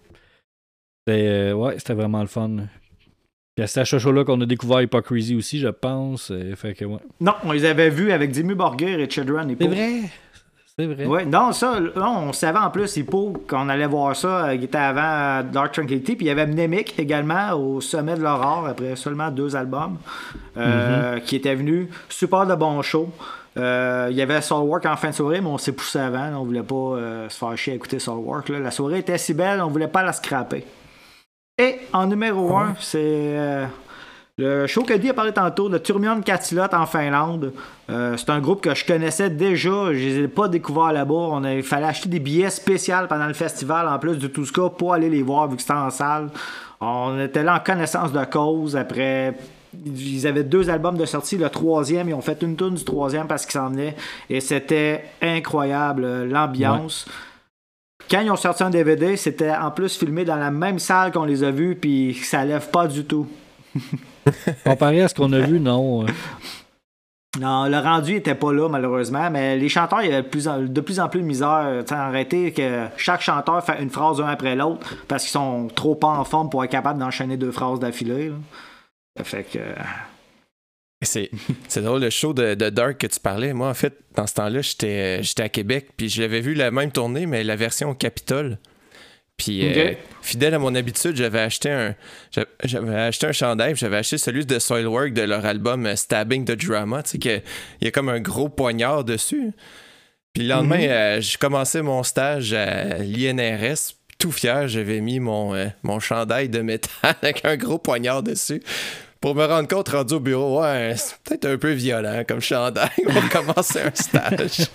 C'était vraiment le fun. C'est à ce show-là qu'on a découvert Hypocrisy aussi, je pense. Fait que, ouais. Non, on les avait vus avec Dimmu Borgir et Children Hippo. C'est vrai. Ouais, non, on savait en plus Hippo qu'on allait voir ça. Il était avant Dark Tranquillity. Puis il y avait Mnemic également au sommet de l'aurore après seulement 2 albums qui était venu. Super de bon show. Il y avait Soulwork en fin de soirée, mais on s'est poussé avant. Là, on voulait pas se faire chier à écouter Soulwork. Là. La soirée était si belle, on voulait pas la scraper. Et en numéro 1, c'est le show que Guy a parlé tantôt, de Turmion Katilot en Finlande. C'est un groupe que je connaissais déjà. Je les ai pas découverts là-bas. Il fallait acheter des billets spéciaux pendant le festival, en plus de tout ce cas, pour aller les voir vu que c'était en salle. On était là en connaissance de cause. Après, ils avaient 2 albums de sortie. Le 3e, ils ont fait une tourne du 3e parce qu'ils s'en venaient. Et c'était incroyable, l'ambiance. Ouais. Quand ils ont sorti un DVD, c'était en plus filmé dans la même salle qu'on les a vus, puis ça lève pas du tout. Comparé à ce qu'on a vu, non. Non, le rendu était pas là, malheureusement, mais les chanteurs, il y avait de plus en plus de misère. Arrêtez que chaque chanteur fait une phrase un après l'autre parce qu'ils sont trop pas en forme pour être capables d'enchaîner 2 phrases d'affilée. Là. Ça fait que... C'est drôle, le show de Dark que tu parlais. Moi, en fait, dans ce temps-là, j'étais à Québec, puis je l'avais vu la même tournée, mais la version au Capitole. Puis, fidèle à mon habitude, j'avais acheté un chandail, puis j'avais acheté celui de Soilwork de leur album Stabbing the Drama, tu sais, il y a comme un gros poignard dessus. Puis le lendemain, j'ai commencé mon stage à l'INRS, tout fier, j'avais mis mon chandail de métal avec un gros poignard dessus. Pour me rendre compte, rendu au bureau, ouais, c'est peut-être un peu violent comme chandail pour commencer un stage.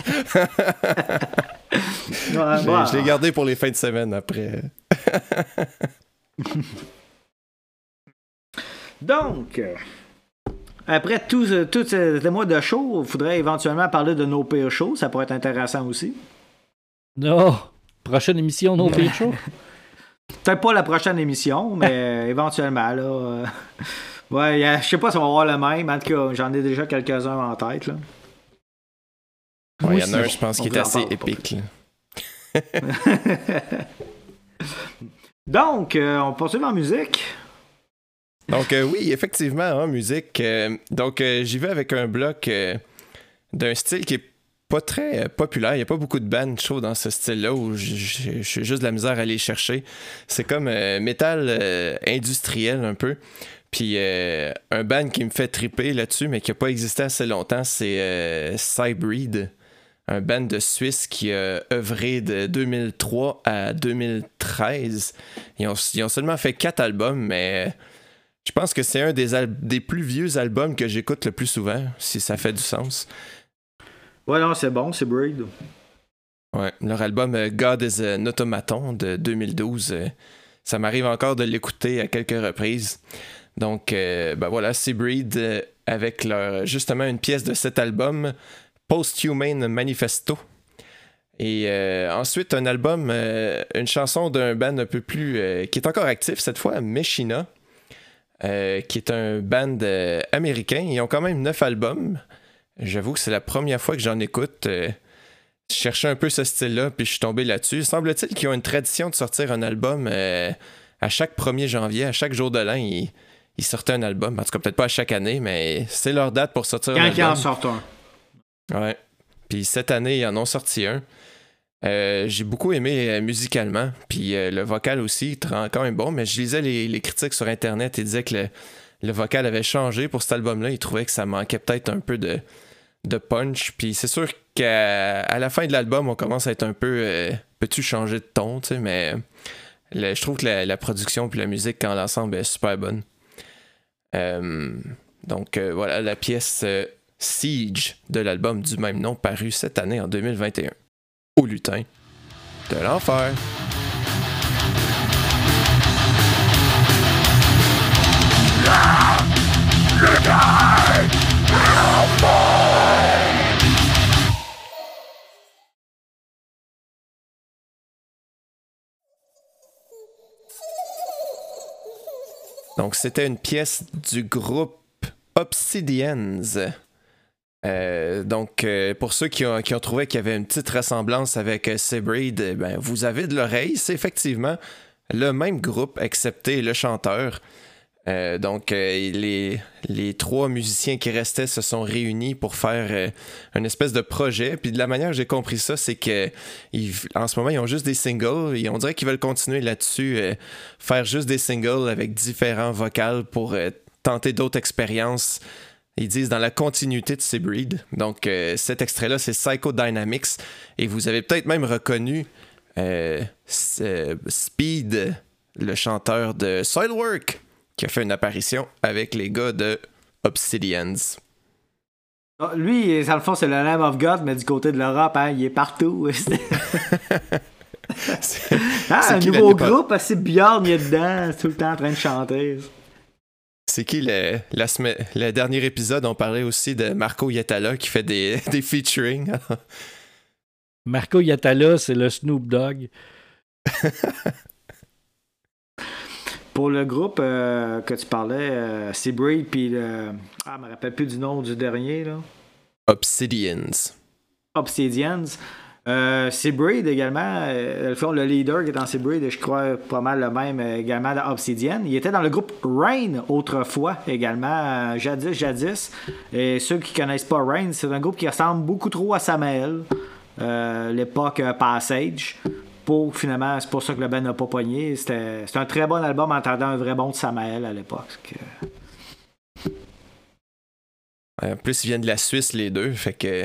Je l'ai gardé pour les fins de semaine après. Donc, après tous ces mois de show, il faudrait éventuellement parler de nos pires shows. Ça pourrait être intéressant aussi. Non, prochaine émission, nos pires shows. Peut-être pas la prochaine émission, mais éventuellement, là. Ouais, je sais pas si on va avoir le même. En tout cas, j'en ai déjà quelques-uns en tête, là. Il y en a un, je pense, qui est assez épique. Donc, on poursuit en musique. Donc, oui, effectivement, en musique. J'y vais avec un bloc d'un style qui est pas très populaire. Il n'y a pas beaucoup de bands show dans ce style-là où j'ai juste de la misère à aller chercher. C'est comme métal industriel un peu. Puis un band qui me fait triper là-dessus, mais qui n'a pas existé assez longtemps, c'est Cybreed. Un band de Suisse qui a œuvré de 2003 à 2013. Ils ont seulement fait 4 albums, mais je pense que c'est un des plus vieux albums que j'écoute le plus souvent, si ça fait du sens. Ouais, non, c'est bon, c'est Breed. Ouais, leur album God is an Automaton de 2012, ça m'arrive encore de l'écouter à quelques reprises. Donc, voilà, c'est Breed avec justement une pièce de cet album, Post-Human Manifesto. Et ensuite, un album, une chanson d'un band un peu plus... qui est encore actif cette fois, Meshina, qui est un band américain. Ils ont quand même 9 albums. J'avoue que c'est la première fois que j'en écoute. Je cherchais un peu ce style-là, puis je suis tombé là-dessus. Semble-t-il qu'ils ont une tradition de sortir un album à chaque 1er janvier, à chaque jour de l'an. Ils sortaient un album. En tout cas, peut-être pas à chaque année, mais c'est leur date pour sortir un album. Quand ils en sortent un. Ouais. Puis cette année, ils en ont sorti un. J'ai beaucoup aimé musicalement. Puis le vocal aussi, quand même bon. Mais je lisais les critiques sur Internet et disaient que le vocal avait changé pour cet album-là. Ils trouvaient que ça manquait peut-être un peu de punch. Puis c'est sûr qu'à la fin de l'album, on commence à être un peu... peux-tu changer de ton, tu sais, mais je trouve que la production puis la musique dans l'ensemble est super bonne. Donc voilà, la pièce... Siege de l'album du même nom paru cette année en 2021. Au lutin de l'enfer. Donc c'était une pièce du groupe Obsidians. Pour ceux qui ont trouvé qu'il y avait une petite ressemblance avec Cybreed, vous avez de l'oreille. C'est effectivement le même groupe, excepté le chanteur. Les 3 musiciens qui restaient se sont réunis pour faire une espèce de projet. Puis de la manière que j'ai compris ça, c'est que en ce moment, ils ont juste des singles. Et on dirait qu'ils veulent continuer là-dessus, faire juste des singles avec différents vocals pour tenter d'autres expériences. Ils disent dans la continuité de Cybreed. Donc, cet extrait-là, c'est Psychodynamics. Et vous avez peut-être même reconnu Speed, le chanteur de Soilwork, qui a fait une apparition avec les gars de Obsidians. Lui, dans le fond, c'est le Lamb of God, mais du côté de l'Europe, hein, il est partout. Un nouveau groupe, assez Bjorn, il est dedans, tout le temps en train de chanter. C'est qui le dernier épisode, on parlait aussi de Marco Yatala qui fait des featuring. Marco Yatala, c'est le Snoop Dogg. Pour le groupe que tu parlais, Cybreed, puis je me rappelle plus du nom du dernier, là. Obsidians. Cybreed également, le leader qui est dans Cybreed, je crois pas mal le même également dans Obsidian. Il était dans le groupe Rain autrefois également, jadis. Et ceux qui connaissent pas Rain, c'est un groupe qui ressemble beaucoup trop à Samael, l'époque Passage. Finalement, c'est pour ça que le band n'a pas pogné. C'est un très bon album en attendant un vrai bon de Samael à l'époque. En plus, ils viennent de la Suisse les deux, fait que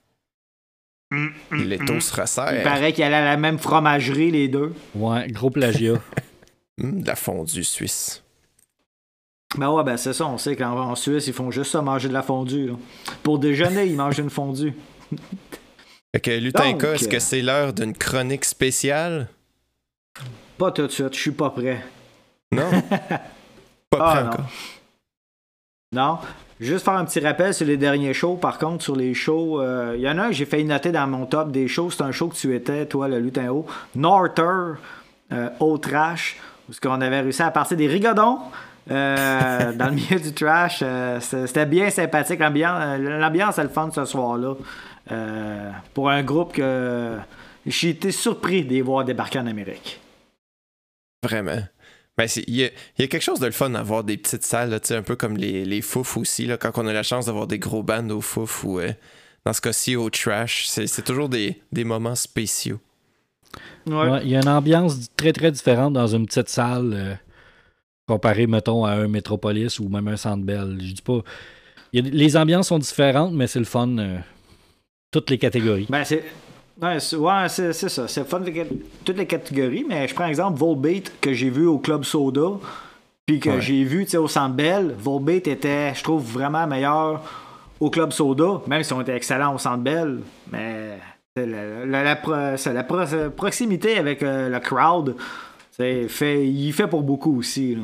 les taux se resserrent. Il paraît qu'ils allaient à la même fromagerie, les deux. Ouais, gros plagiat. De la fondue suisse. C'est ça, on sait qu'en Suisse, ils font juste ça, manger de la fondue. Là. Pour déjeuner, ils mangent une fondue. Fait que Lutinka, est-ce que c'est l'heure d'une chronique spéciale? Pas tout de suite, je suis pas prêt. Non? Pas prêt encore? Non. Juste faire un petit rappel sur les derniers shows. Par contre, sur les shows, il y en a un que j'ai failli noter dans mon top des shows. C'est un show que tu étais, toi, le Lutin Haut. Norther, Au Trash, où on avait réussi à passer des rigodons dans le milieu du trash. C'était bien sympathique. L'ambiance est le fun ce soir-là. Pour un groupe que j'ai été surpris de les voir débarquer en Amérique. Vraiment. Ben, il y a quelque chose de le fun d'avoir des petites salles, là, un peu comme les Fouf aussi, là, quand on a la chance d'avoir des gros bands au Fouf ou dans ce cas-ci au Trash. C'est toujours des moments spéciaux. Ouais, il y a une ambiance très très différente dans une petite salle comparée, mettons, à un Metropolis ou même un Centre Bell. Je dis pas. Les ambiances sont différentes, mais c'est le fun. Toutes les catégories. Ben, c'est ça. C'est fun toutes les catégories, mais je prends exemple Volbeat que j'ai vu au Club Soda, puis que j'ai vu au Centre Bell. Volbeat était, je trouve, vraiment meilleur au Club Soda, même si on était excellent au Centre Bell, mais la proximité avec le crowd, il fait pour beaucoup aussi. Là.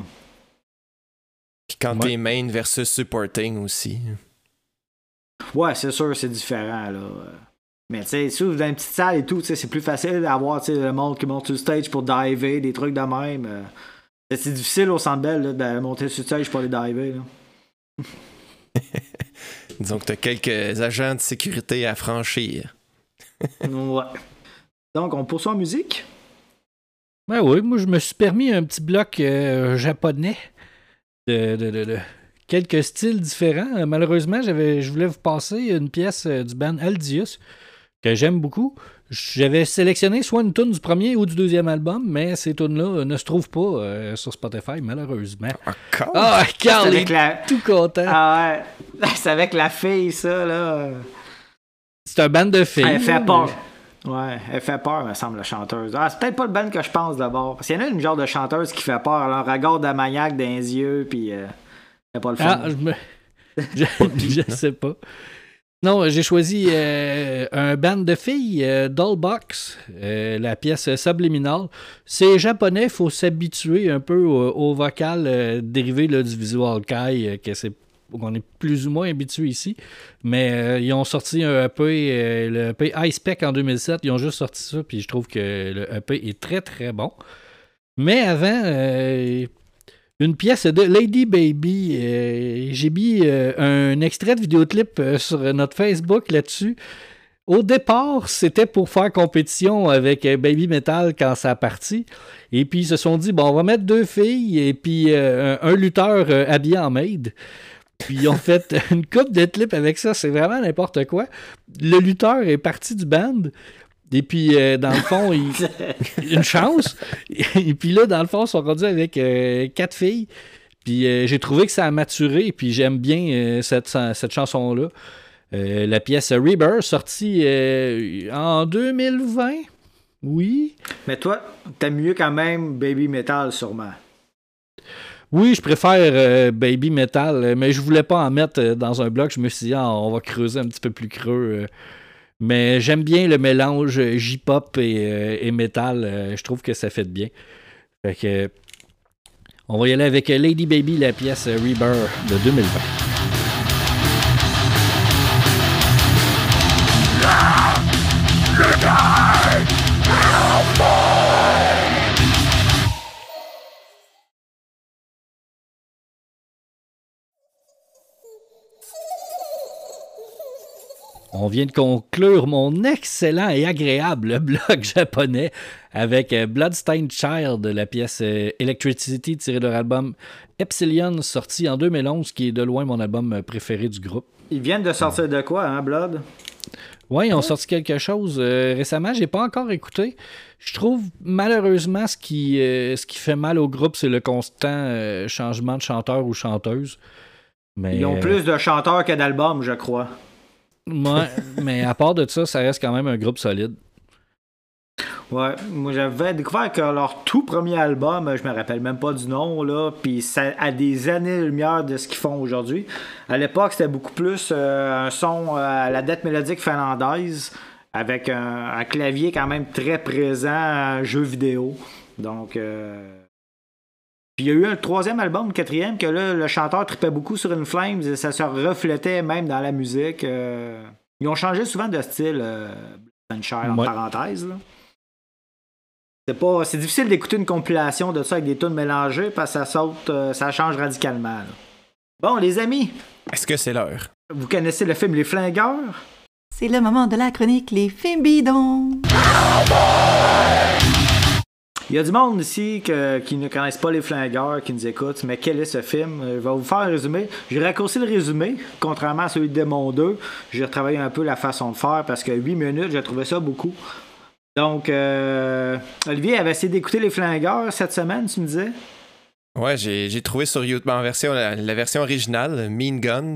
Quand t'es main versus supporting aussi. Ouais, c'est sûr, c'est différent, là. Mais tu sais, si vous êtes dans une petite salle et tout, c'est plus facile d'avoir le monde qui monte sur le stage pour diver, des trucs de même. C'est difficile au Centre Bell de monter sur le stage pour aller diver. Là. Disons que t'as quelques agents de sécurité à franchir. Ouais. Donc, on poursuit en musique? Ben oui, moi je me suis permis un petit bloc japonais de quelques styles différents. Malheureusement, je voulais vous passer une pièce du band Aldius que j'aime beaucoup. J'avais sélectionné soit une tune du premier ou du deuxième album, mais ces tunes-là ne se trouvent pas sur Spotify, malheureusement. Carl est tout content. Ah ouais, c'est avec la fille, ça, là. C'est un band de filles. Elle fait peur. Ouais, elle fait peur, me semble, la chanteuse. C'est peut-être pas le band que je pense d'abord. Parce qu'il y en a une genre de chanteuse qui fait peur. Elle a un regard de maniaque dans les yeux, puis c'est pas le fun. Je sais pas. Non, j'ai choisi un band de filles, Dollbox, la pièce Subliminal. C'est japonais, il faut s'habituer un peu au vocal dérivé là, du visual kai, qu'on est plus ou moins habitué ici. Mais ils ont sorti un EP, le EP High Spec en 2007. Ils ont juste sorti ça, puis je trouve que le EP est très très bon. Mais avant, une pièce de Lady Baby. J'ai mis un extrait de vidéoclip sur notre Facebook là-dessus. Au départ, c'était pour faire compétition avec Baby Metal quand ça a parti. Et puis, ils se sont dit, bon, on va mettre deux filles et puis un lutteur habillé en maid. Puis, ils ont fait une coupe de clips avec ça. C'est vraiment n'importe quoi. Le lutteur est parti du band. Et puis, dans le fond, une chance. Et puis là, dans le fond, ils sont rendus avec 4 filles. Puis j'ai trouvé que ça a maturé. Puis j'aime bien cette chanson-là. La pièce Rebirth, sortie en 2020. Oui. Mais toi, t'aimes mieux quand même Baby Metal, sûrement. Oui, je préfère Baby Metal. Mais je voulais pas en mettre dans un bloc. Je me suis dit, on va creuser un petit peu plus creux. Mais j'aime bien le mélange J-pop et métal. Je trouve que ça fait bien. Fait que, on va y aller avec Lady Baby, la pièce Rebirth de 2020. On vient de conclure mon excellent et agréable blog japonais avec Bloodstained Child, la pièce Electricity tirée de leur album Epsilon, sorti en 2011, qui est de loin mon album préféré du groupe. Ils viennent de sortir de quoi, hein, Blood? Oui, ils ont sorti quelque chose récemment. J'ai pas encore écouté. Je trouve malheureusement ce qui fait mal au groupe, c'est le constant changement de chanteur ou chanteuse. Mais, ils ont plus de chanteurs que d'albums, je crois. Ouais, mais à part de ça, ça reste quand même un groupe solide. Ouais, moi j'avais découvert que leur tout premier album, je me rappelle même pas du nom, là, puis ça a des années-lumière de ce qu'ils font aujourd'hui. À l'époque, c'était beaucoup plus un son à la dette mélodique finlandaise, avec un clavier quand même très présent, un jeu vidéo. Donc, puis il y a eu un troisième album, le quatrième, que là, le chanteur tripait beaucoup sur In Flames et ça se reflétait même dans la musique. Ils ont changé souvent de style, Sunshine, en parenthèse. Là. C'est difficile d'écouter une compilation de ça avec des tunes mélangées parce que ça saute, ça change radicalement. Là. Bon, les amis. Est-ce que c'est l'heure? Vous connaissez le film Les Flingueurs? C'est le moment de la chronique Les films bidons. Il y a du monde ici qui ne connaissent pas Les Flingueurs, qui nous écoutent, mais quel est ce film? Je vais vous faire un résumé. J'ai raccourci le résumé, contrairement à celui de Démon 2. J'ai retravaillé un peu la façon de faire parce que 8 minutes, j'ai trouvé ça beaucoup. Donc, Olivier avait essayé d'écouter Les Flingueurs cette semaine, tu me disais? Ouais, j'ai trouvé sur YouTube en version, la version originale, Mean Guns.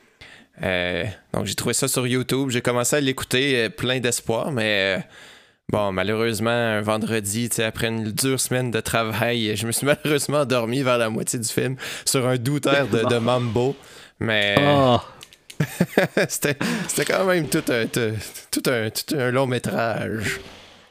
Donc, j'ai trouvé ça sur YouTube. J'ai commencé à l'écouter plein d'espoir, mais bon, malheureusement, un vendredi, après une dure semaine de travail, je me suis malheureusement endormi vers la moitié du film sur un doux air de Mambo. Mais c'était quand même tout un long métrage.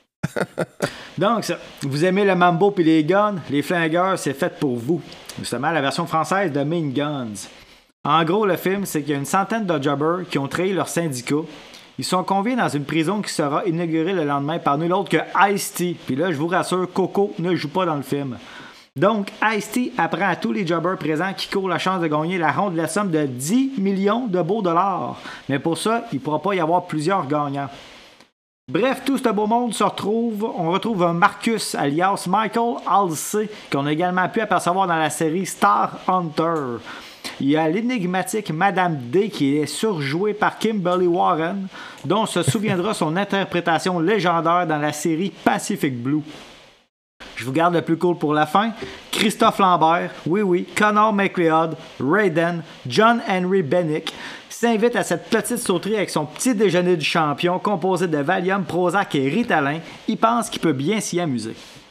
Donc, vous aimez le Mambo puis les guns? Les Flingueurs, c'est fait pour vous. Justement, la version française de Mean Guns. En gros, le film, c'est qu'il y a une centaine de jobbers qui ont trahi leur syndicat. Ils sont conviés dans une prison qui sera inaugurée le lendemain par nul autre que Ice-T. Puis là, je vous rassure, Coco ne joue pas dans le film. Donc, Ice-T apprend à tous les jobbers présents qui courent la chance de gagner la ronde de la somme de 10 millions de beaux dollars. Mais pour ça, il ne pourra pas y avoir plusieurs gagnants. Bref, tout ce beau monde se retrouve. On retrouve un Marcus, alias Michael Halsey, qu'on a également pu apercevoir dans la série Star Hunter. Il y a l'énigmatique Madame D qui est surjouée par Kimberly Warren, dont se souviendra son interprétation légendaire dans la série Pacific Blue. Je vous garde le plus cool pour la fin. Christophe Lambert, oui, Connor McLeod, Raiden, John Henry Bennick s'invite à cette petite sauterie avec son petit déjeuner du champion composé de Valium, Prozac et Ritalin. Il pense qu'il peut bien s'y amuser.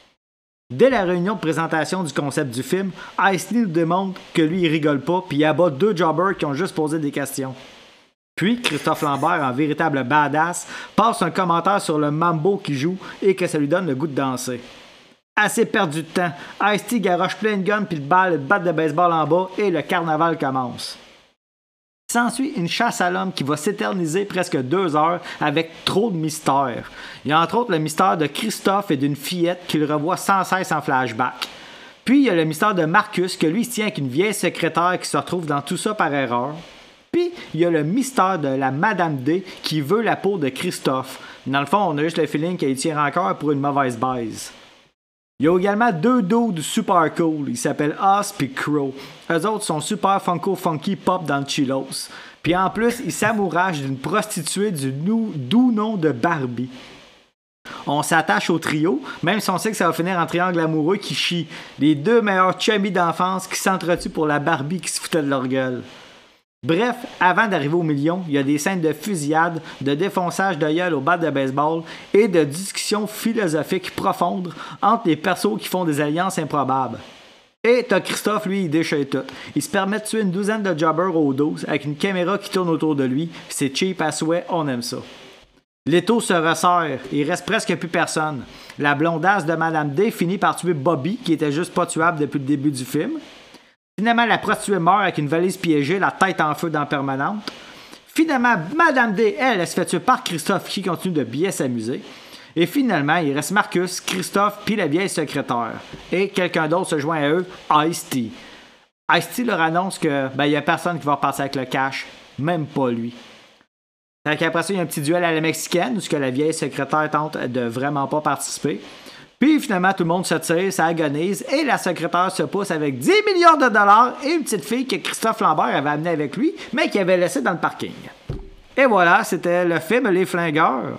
Dès la réunion de présentation du concept du film, Ice-T nous démontre que lui il rigole pas puis il abat 2 jobbers qui ont juste posé des questions. Puis Christophe Lambert, en véritable badass, passe un commentaire sur le mambo qu'il joue et que ça lui donne le goût de danser. Assez perdu de temps, Ice-T garoche plein de guns puis le batte de baseball en bas et le carnaval commence. S'ensuit une chasse à l'homme qui va s'éterniser presque 2 heures avec trop de mystères. Il y a entre autres le mystère de Christophe et d'une fillette qu'il revoit sans cesse en flashback. Puis il y a le mystère de Marcus que lui se tient avec une vieille secrétaire qui se retrouve dans tout ça par erreur. Puis il y a le mystère de la Madame D qui veut la peau de Christophe. Dans le fond, on a juste le feeling qu'elle tire encore pour une mauvaise baise. Il y a également 2 dudes super cool. Ils s'appellent Oz et Crow. Eux autres sont super funky pop dans le chillos. Puis en plus, ils s'amouragent d'une prostituée du doux nom de Barbie. On s'attache au trio, même si on sait que ça va finir en triangle amoureux qui chie. Les 2 meilleurs chummies d'enfance qui s'entretuent pour la Barbie qui se foutait de leur gueule. Bref, avant d'arriver au million, il y a des scènes de fusillade, de défonçage de gueule au bat de baseball et de discussions philosophiques profondes entre les persos qui font des alliances improbables. Et t'as Christophe, lui, il déchire tout. Il se permet de tuer une douzaine de jobbers au 12 avec une caméra qui tourne autour de lui. C'est cheap à souhait, on aime ça. L'étau se resserre, il reste presque plus personne. La blondasse de Madame D finit par tuer Bobby, qui était juste pas tuable depuis le début du film. Finalement, la prostituée meurt avec une valise piégée, la tête en feu dans la permanente. Finalement, Madame D, elle se fait tuer par Christophe qui continue de bien s'amuser. Et finalement, il reste Marcus, Christophe puis la vieille secrétaire. Et quelqu'un d'autre se joint à eux, Ice-T. Ice-T leur annonce que il y a personne qui va repartir avec le cash, même pas lui. Fait qu'après ça, il y a un petit duel à la mexicaine où la vieille secrétaire tente de vraiment pas participer. Puis finalement, tout le monde se tire, ça agonise, et la secrétaire se pousse avec 10 millions de dollars et une petite fille que Christophe Lambert avait amenée avec lui, mais qu'il avait laissée dans le parking. Et voilà, c'était le film Les Flingueurs.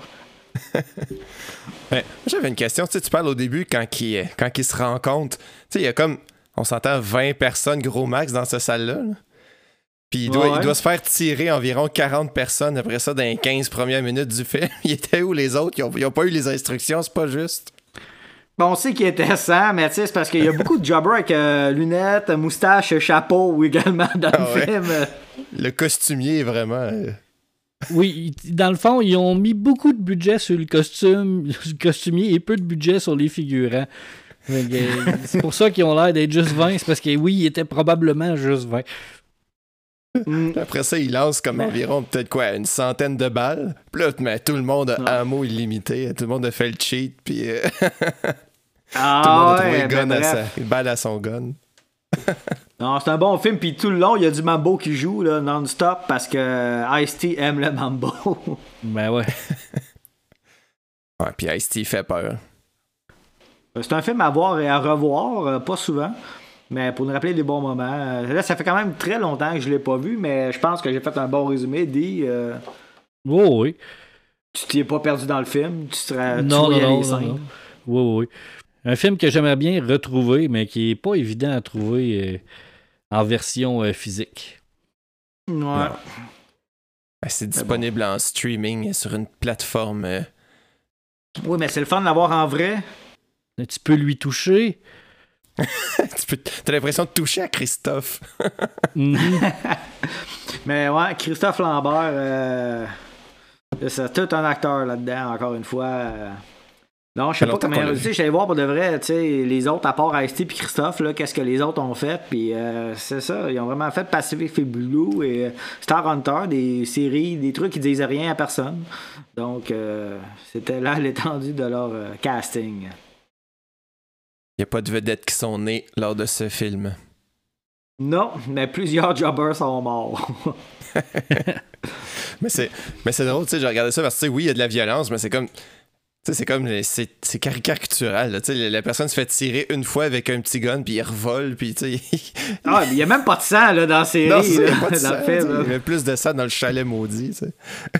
J'avais une question. Tu parles au début quand ils se rencontrent. Il y a comme, on s'entend 20 personnes gros max dans cette salle-là. Là. Puis il doit se faire tirer environ 40 personnes après ça dans les 15 premières minutes du film. Il était où les autres? Ils ont pas eu les instructions, c'est pas juste. Bon, on sait qu'il était 100, mais c'est parce qu'il y a beaucoup de jobbers avec lunettes, moustache, chapeau également dans le film. Le costumier est vraiment... Oui, dans le fond, ils ont mis beaucoup de budget sur le costumier et peu de budget sur les figurants. C'est pour ça qu'ils ont l'air d'être juste 20, c'est parce que oui, ils étaient probablement juste 20. Après ça, il lance comme environ peut-être une centaine de balles. Puis là, tout le monde a ammo illimité. Tout le monde a fait le cheat. Puis Tout le monde a trouvé ouais, le gun bref. une balle à son gun. Non, c'est un bon film, puis tout le long, il y a du mambo qui joue là, non-stop parce que Ice-T aime le mambo. Ben ouais. Ouais, puis Ice-T fait peur. C'est un film à voir et à revoir, pas souvent, mais pour nous rappeler des bons moments. Là, ça fait quand même très longtemps que je l'ai pas vu, mais je pense que j'ai fait un bon résumé. Dis, Oh, oui. tu t'y es pas perdu dans le film, tu Non, voyais non, les non, scènes. non. Oui, oui. Un film que j'aimerais bien retrouver, mais qui est pas évident à trouver en version physique. Ouais. Ben, c'est disponible en streaming sur une plateforme. Oui, mais c'est le fun de l'avoir en vrai. Tu peux lui toucher. T'as l'impression de toucher à Christophe. Mhm. Mais ouais, Christophe Lambert, c'est tout un acteur là-dedans, encore une fois. Non, je sais pas comment. Tu sais, j'allais voir pour de vrai, tu sais, les autres, à part Ice-T puis Christophe, là, qu'est-ce que les autres ont fait, puis c'est ça, ils ont vraiment fait Pacific Blue et Star Hunter, des séries, des trucs qui disaient rien à personne. Donc, c'était là l'étendue de leur casting. Il n'y a pas de vedettes qui sont nées lors de ce film. Non, mais plusieurs jobbers sont morts. mais c'est drôle, tu sais, je regardais ça parce que, oui, il y a de la violence, mais c'est comme... Tu sais, c'est caricatural, là. Tu sais, la personne se fait tirer une fois avec un petit gun, puis il revole, puis tu sais... Ah, mais il n'y a même pas de sang, là, dans la série. Non, il n'y a là, pas de dans sang, le film, là. il y a plus de sang dans le chalet maudit, tu sais.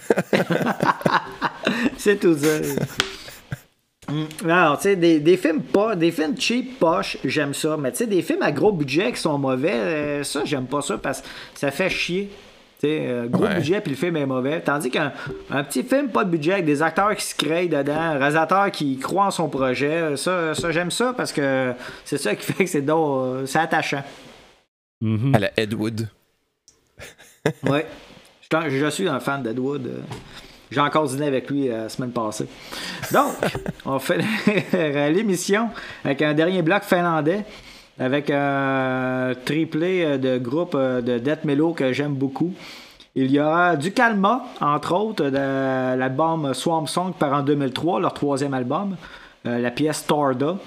C'est tout ça. Alors, tu sais, des films cheap, poche, j'aime ça. Mais tu sais, des films à gros budget qui sont mauvais, ça, j'aime pas ça parce que ça fait chier. Tu sais, gros budget puis le film est mauvais. Tandis qu'un petit film pas de budget avec des acteurs qui se créent dedans, un réalisateur qui croit en son projet, ça j'aime ça parce que c'est ça qui fait que c'est attachant. Mhm. À la Ed Wood. Ouais. Je suis un fan d'Ed Wood. J'ai encore dîné avec lui la semaine passée. Donc, on fait l'émission avec un dernier bloc finlandais, avec un triplé de groupe de death mellow que j'aime beaucoup. Il y aura du Kalma, entre autres, de l'album Swamp Song par en 2003, leur troisième album, la pièce Torda.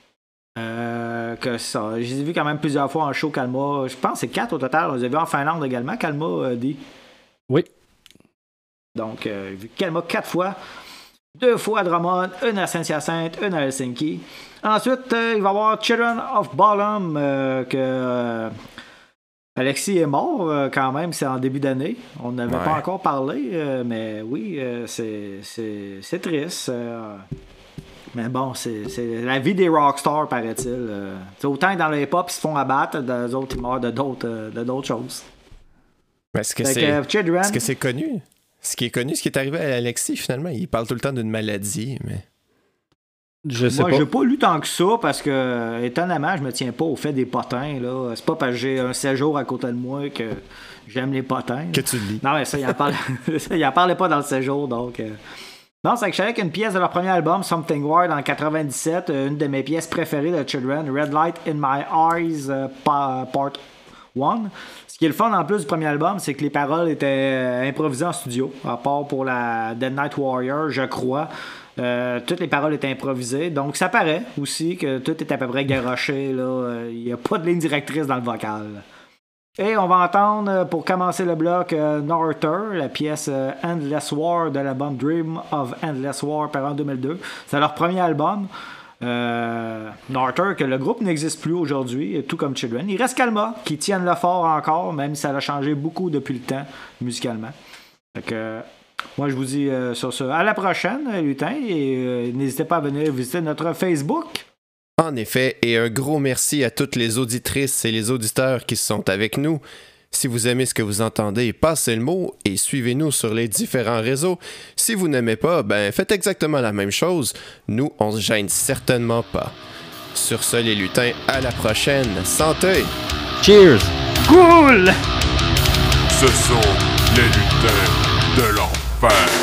Je les ai vus quand même plusieurs fois en show, Kalma. Je pense que c'est 4 au total. On les a vus en Finlande également, Kalma dit. Oui. Donc, j'ai vu Kalma 4 fois. 2 fois à Drummond, une à Saint-Hyacinthe, une à Helsinki. Ensuite, il va y avoir Children of Bottom, que Alexis est mort quand même, c'est en début d'année. On n'avait pas encore parlé, mais oui, c'est triste. Mais bon, c'est la vie des rockstars, paraît-il. Autant que dans le hip-hop, ils se font abattre, les autres, ils meurent de d'autres choses. Mais est-ce que c'est connu? Ce qui est arrivé à Alexis, finalement, il parle tout le temps d'une maladie, mais... Moi, j'ai pas lu tant que ça parce que, étonnamment, je me tiens pas au fait des potins, là. C'est pas parce que j'ai un séjour à côté de moi que j'aime les potins. Que tu le lis. Non, mais ça, il en parlait pas dans le séjour, donc... Non, c'est que je savais qu'une pièce de leur premier album, Something Wild, en 97, une de mes pièces préférées de Children, Red Light in My Eyes, Part 1. Ce qui est le fun en plus du premier album, c'est que les paroles étaient improvisées en studio, à part pour la Dead Night Warrior, je crois. Toutes les paroles étaient improvisées, donc ça paraît aussi que tout est à peu près garoché. Il n'y a pas de ligne directrice dans le vocal. Et on va entendre, pour commencer le bloc, Norther, la pièce Endless War de l'album Dream of Endless War par en 2002. C'est leur premier album. Norther, que le groupe n'existe plus aujourd'hui, tout comme Children. Il reste Kalma, qui tiennent le fort encore, même si ça a changé beaucoup depuis le temps, musicalement. Fait que, moi, je vous dis sur ce, à la prochaine, lutin, et n'hésitez pas à venir visiter notre Facebook. En effet, et un gros merci à toutes les auditrices et les auditeurs qui sont avec nous. Si vous aimez ce que vous entendez, passez le mot et suivez-nous sur les différents réseaux. Si vous n'aimez pas, faites exactement la même chose. Nous, on se gêne certainement pas. Sur ce, les lutins, à la prochaine. Santé! Cheers! Cool! Ce sont les lutins de l'enfer.